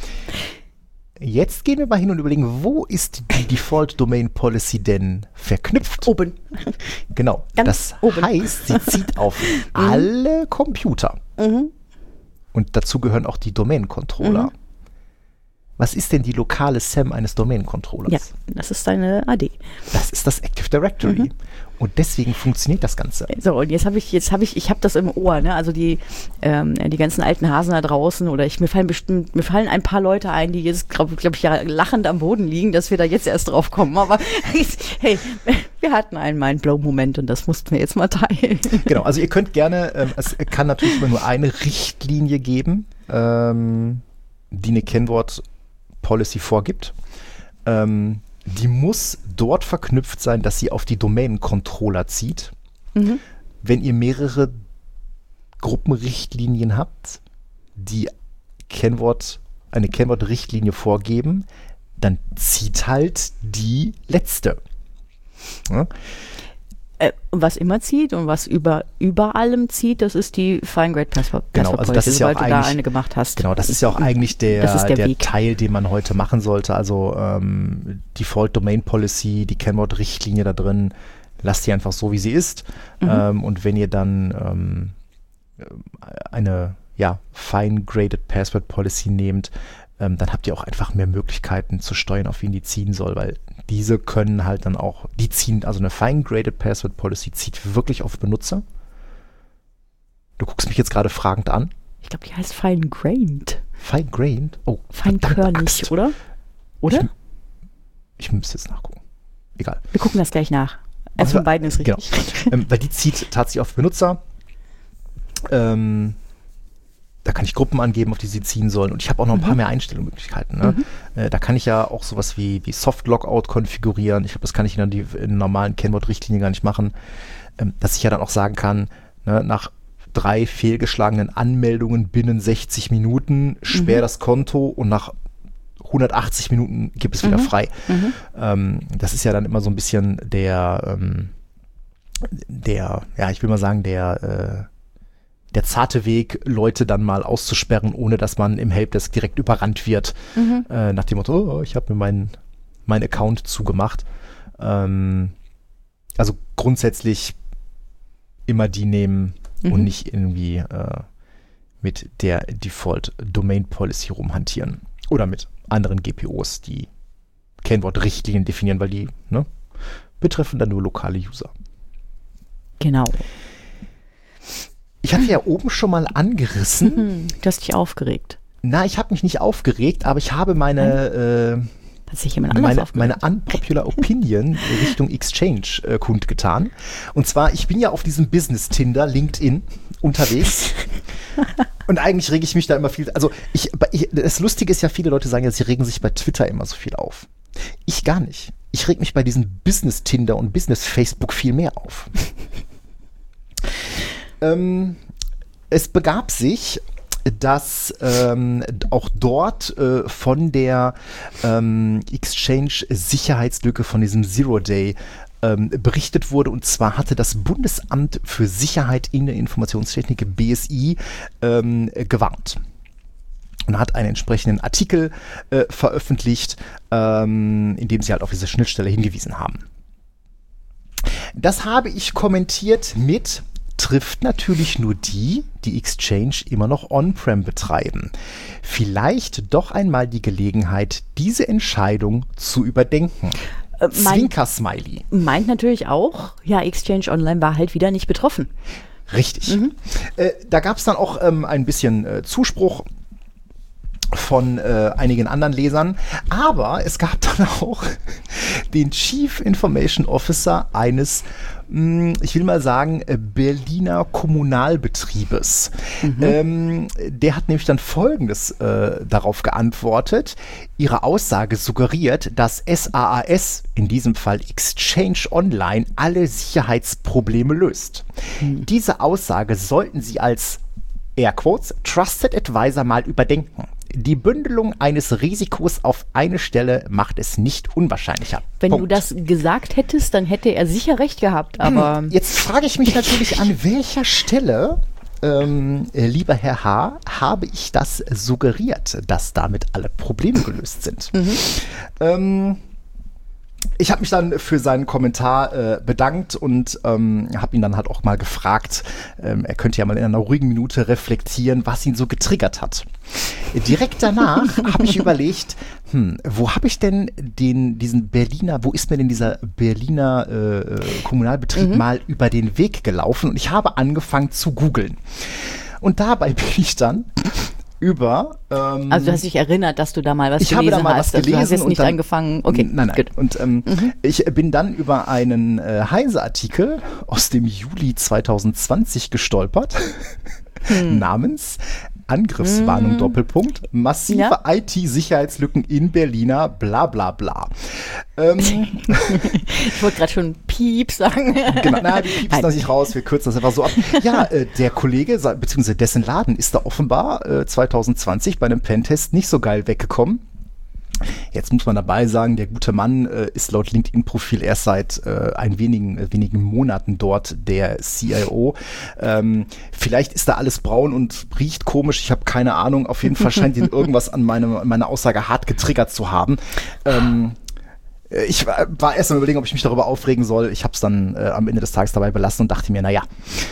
Jetzt gehen wir mal hin und überlegen, wo ist die Default Domain Policy denn verknüpft? Oben. Genau. Ganz das oben. heißt, sie zieht auf alle Computer. Mhm. Und dazu gehören auch die Domain-Controller. Mhm. Was ist denn die lokale S A M eines Domain-Controllers? Ja, das ist deine A D. Das ist das Active Directory. Mhm. Und deswegen funktioniert das Ganze. So, und jetzt habe ich, jetzt habe ich, ich habe das im Ohr, ne? Also die, ähm, die ganzen alten Hasen da draußen oder ich, mir fallen bestimmt, mir fallen ein paar Leute ein, die jetzt, glaube glaub ich, ja lachend am Boden liegen, dass wir da jetzt erst drauf kommen. Aber hey, wir hatten einen Mindblow-Moment und das mussten wir jetzt mal teilen. Genau, also ihr könnt gerne, ähm, es kann natürlich immer nur eine Richtlinie geben, ähm, die eine Kennwort-Policy vorgibt. Ähm, die muss dort verknüpft sein, dass sie auf die Domain-Controller zieht. Mhm. Wenn ihr mehrere Gruppenrichtlinien habt, die Kennwort, eine Kennwort-Richtlinie vorgeben, dann zieht halt die letzte. Ja? Äh, was immer zieht und was über, über allem zieht, das ist die Fine-Grained Password. Genau, also das ist ja auch sobald du da eigentlich- eine gemacht hast. Genau, das ist ja auch eigentlich der, Das ist der der, Weg. Teil, den man heute machen sollte. Also ähm, Default Domain Policy, die Kennwort-Richtlinie da drin, lasst die einfach so, wie sie ist. Mhm. Ähm, und wenn ihr dann ähm, eine ja, Fine-Graded Password Policy nehmt, ähm, dann habt ihr auch einfach mehr Möglichkeiten zu steuern, auf wen die ziehen soll, weil diese können halt dann auch, die ziehen, also eine Fine-Graded Password Policy zieht wirklich auf Benutzer. Du guckst mich jetzt gerade fragend an. Ich glaube, die heißt Fine-Grained. Fine-Grained? Oh, verdammte Feinkörnig, Axt. oder? Oder? Ich, ich müsste jetzt nachgucken. Egal. Wir gucken das gleich nach. Eins Also, von beiden ist genau. richtig. ähm, weil die zieht tatsächlich auf Benutzer. Ähm, da kann ich Gruppen angeben, auf die sie ziehen sollen. Und ich habe auch noch ein paar mehr Einstellungsmöglichkeiten. Ne? Mhm. Äh, da kann ich ja auch sowas wie, wie Soft-Logout konfigurieren. Ich glaube, das kann ich in der die, in normalen Kennwort-Richtlinien gar nicht machen. Ähm, dass ich ja dann auch sagen kann, ne, nach drei fehlgeschlagenen Anmeldungen binnen sechzig Minuten, sperr mhm. das Konto und nach hundertachtzig Minuten gibt es wieder mhm. frei. Mhm. Ähm, das ist ja dann immer so ein bisschen der, ähm, der, ja, ich will mal sagen, der, äh, der zarte Weg, Leute dann mal auszusperren, ohne dass man im Helpdesk direkt überrannt wird, mhm. äh, nach dem Motto, oh, ich habe mir meinen mein Account zugemacht. Ähm, also grundsätzlich immer die nehmen mhm. und nicht irgendwie äh, mit der Default Domain Policy rumhantieren. Oder mit anderen G P Os, die Kennwortrichtlinien definieren, weil die ne, betreffen dann nur lokale User. Genau. Ich hatte ja oben schon mal angerissen. Du hast dich aufgeregt. Na, ich habe mich nicht aufgeregt, aber ich habe meine, äh, Hat sich jemand anders meine, aufgeregt? meine unpopular Opinion Richtung Exchange äh, kundgetan. Und zwar, ich bin ja auf diesem Business-Tinder, LinkedIn, unterwegs. Und eigentlich rege ich mich da immer viel, also ich, ich, das Lustige ist ja, viele Leute sagen ja, sie regen sich bei Twitter immer so viel auf. Ich gar nicht. Ich reg mich bei diesem Business-Tinder und Business-Facebook viel mehr auf. ähm, es begab sich, dass ähm, auch dort äh, von der ähm, Exchange-Sicherheitslücke, von diesem Zero-Day ähm, berichtet wurde. Und zwar hatte das Bundesamt für Sicherheit in der Informationstechnik, B S I, ähm, gewarnt. Und hat einen entsprechenden Artikel äh, veröffentlicht, ähm, in dem sie halt auf diese Schnittstelle hingewiesen haben. Das habe ich kommentiert mit: trifft natürlich nur die, die Exchange immer noch on-prem betreiben. Vielleicht doch einmal die Gelegenheit, diese Entscheidung zu überdenken. Äh, Zwinker-Smiley. Meint natürlich auch, ja, Exchange Online war halt wieder nicht betroffen. Richtig. Mhm. Äh, da gab es dann auch ähm, ein bisschen äh, Zuspruch von äh, einigen anderen Lesern, aber es gab dann auch den Chief Information Officer eines, mh, ich will mal sagen, Berliner Kommunalbetriebes. Mhm. Ähm, der hat nämlich dann Folgendes äh, darauf geantwortet: Ihre Aussage suggeriert, dass S A A S, in diesem Fall Exchange Online, alle Sicherheitsprobleme löst. Mhm. Diese Aussage sollten Sie als Airquotes Trusted Advisor mal überdenken. Die Bündelung eines Risikos auf eine Stelle macht es nicht unwahrscheinlicher. Wenn Punkt. du das gesagt hättest, dann hätte er sicher recht gehabt, aber... Jetzt frage ich mich natürlich, an welcher Stelle, ähm, lieber Herr H., habe ich das suggeriert, dass damit alle Probleme gelöst sind? Mhm. Ähm, ich habe mich dann für seinen Kommentar äh, bedankt und ähm, habe ihn dann halt auch mal gefragt, ähm, er könnte ja mal in einer ruhigen Minute reflektieren, was ihn so getriggert hat. Direkt danach habe ich überlegt, hm, wo habe ich denn den, diesen Berliner, wo ist mir denn dieser Berliner äh, Kommunalbetrieb mhm. mal über den Weg gelaufen? Und ich habe angefangen zu googeln. Und dabei bin ich dann über... Ähm, also du hast dich erinnert, dass du da mal was ich gelesen habe da mal hast. was gelesen. Also du hast jetzt nicht dann, angefangen... Okay, nein, nein. Gut. Und ähm, mhm. ich bin dann über einen äh, Heise-Artikel aus dem Juli zwanzig zwanzig gestolpert, hm. namens Angriffswarnung, mm. Doppelpunkt, massive ja. I T-Sicherheitslücken in Berliner, bla bla bla. Ähm, ich wollte gerade schon Piep sagen. Genau, na, die piepsen da nicht raus, wir kürzen das einfach so ab. Ja, äh, der Kollege, beziehungsweise dessen Laden ist da offenbar äh, zwanzig zwanzig bei einem Pentest nicht so geil weggekommen. Jetzt muss man dabei sagen, der gute Mann äh, ist laut LinkedIn-Profil erst seit äh, ein wenigen, äh, wenigen Monaten dort der C I O. Ähm, vielleicht ist da alles braun und riecht komisch, ich habe keine Ahnung. Auf jeden Fall scheint ihn irgendwas an meine, meine Aussage hart getriggert zu haben. Ähm, ich war, war erst mal überlegen, ob ich mich darüber aufregen soll. Ich habe es dann äh, am Ende des Tages dabei belassen und dachte mir, naja,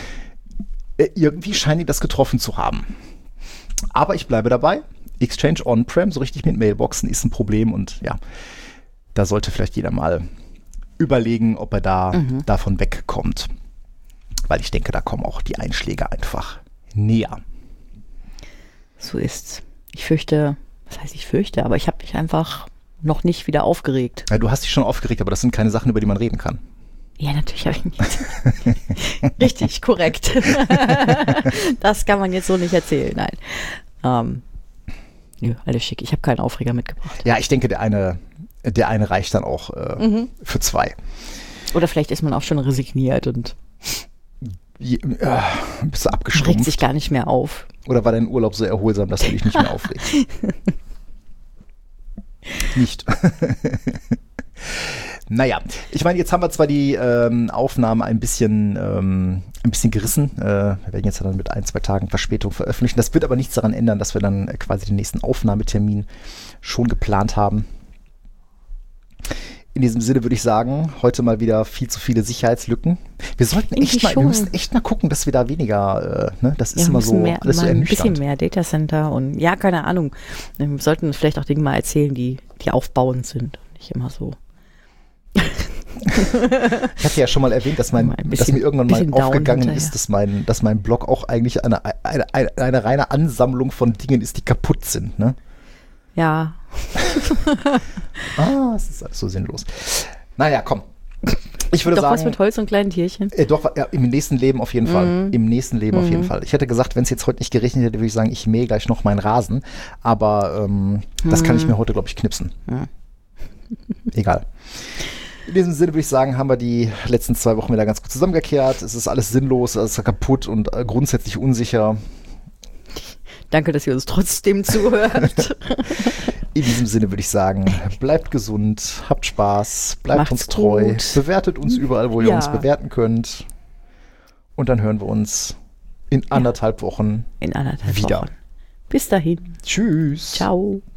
äh, irgendwie scheint ihn das getroffen zu haben. Aber ich bleibe dabei. Exchange On-Prem, so richtig mit Mailboxen, ist ein Problem und ja, da sollte vielleicht jeder mal überlegen, ob er da mhm. davon wegkommt. Weil ich denke, da kommen auch die Einschläge einfach näher. So ist's. Ich fürchte, was heißt ich fürchte, aber ich habe mich einfach noch nicht wieder aufgeregt. Ja, du hast dich schon aufgeregt, aber das sind keine Sachen, über die man reden kann. Ja, natürlich habe ich nicht. Richtig, korrekt. Das kann man jetzt so nicht erzählen, nein. Ähm, Nö, alles schick. Ich habe keinen Aufreger mitgebracht. Ja, ich denke, der eine, der eine reicht dann auch äh, mhm. für zwei. Oder vielleicht ist man auch schon resigniert und Je, äh, bist du Regt abgestumpft? sich gar nicht mehr auf. Oder war dein Urlaub so erholsam, dass du dich nicht mehr aufregst? Nicht. Naja, ich meine, jetzt haben wir zwar die ähm, Aufnahme ein bisschen, ähm, ein bisschen gerissen. Äh, wir werden jetzt dann mit ein, zwei Tagen Verspätung veröffentlichen. Das wird aber nichts daran ändern, dass wir dann quasi den nächsten Aufnahmetermin schon geplant haben. In diesem Sinne würde ich sagen, heute mal wieder viel zu viele Sicherheitslücken. Wir sollten echt mal, wir müssen echt mal gucken, dass wir da weniger, äh, ne, das ist Ja, immer so mehr, alles so mal ein ernüchternd. bisschen mehr Datacenter und ja, keine Ahnung. Wir sollten vielleicht auch Dinge mal erzählen, die, die aufbauend sind. Nicht immer so. Ich hatte ja schon mal erwähnt, dass, mein, Mal ein dass bisschen- mir irgendwann bisschen mal down aufgegangen hinterher. ist, dass mein, dass mein Blog auch eigentlich eine, eine, eine, eine reine Ansammlung von Dingen ist, die kaputt sind. Ne? Ja, Ah, es ist alles so sinnlos. Naja, komm. Ich würde doch sagen, was mit Holz und kleinen Tierchen. äh, doch, ja, im nächsten Leben auf jeden Fall. Mhm. Im nächsten Leben auf jeden Mhm. Fall. Ich hätte gesagt, wenn es jetzt heute nicht geregnet hätte, würde ich sagen, ich mähe gleich noch meinen Rasen. Aber ähm, das kann ich mir heute, glaube ich, knipsen. Mhm. Egal. In diesem Sinne würde ich sagen, haben wir die letzten zwei Wochen wieder ganz gut zusammengekehrt. Es ist alles sinnlos, es ist kaputt und äh, grundsätzlich unsicher. Danke, dass ihr uns trotzdem zuhört. In diesem Sinne würde ich sagen, bleibt gesund, habt Spaß, bleibt Macht's uns treu, gut. bewertet uns überall, wo ihr Ja. uns bewerten könnt. Und dann hören wir uns in anderthalb Wochen In anderthalb wieder. Wochen. Bis dahin. Tschüss. Ciao.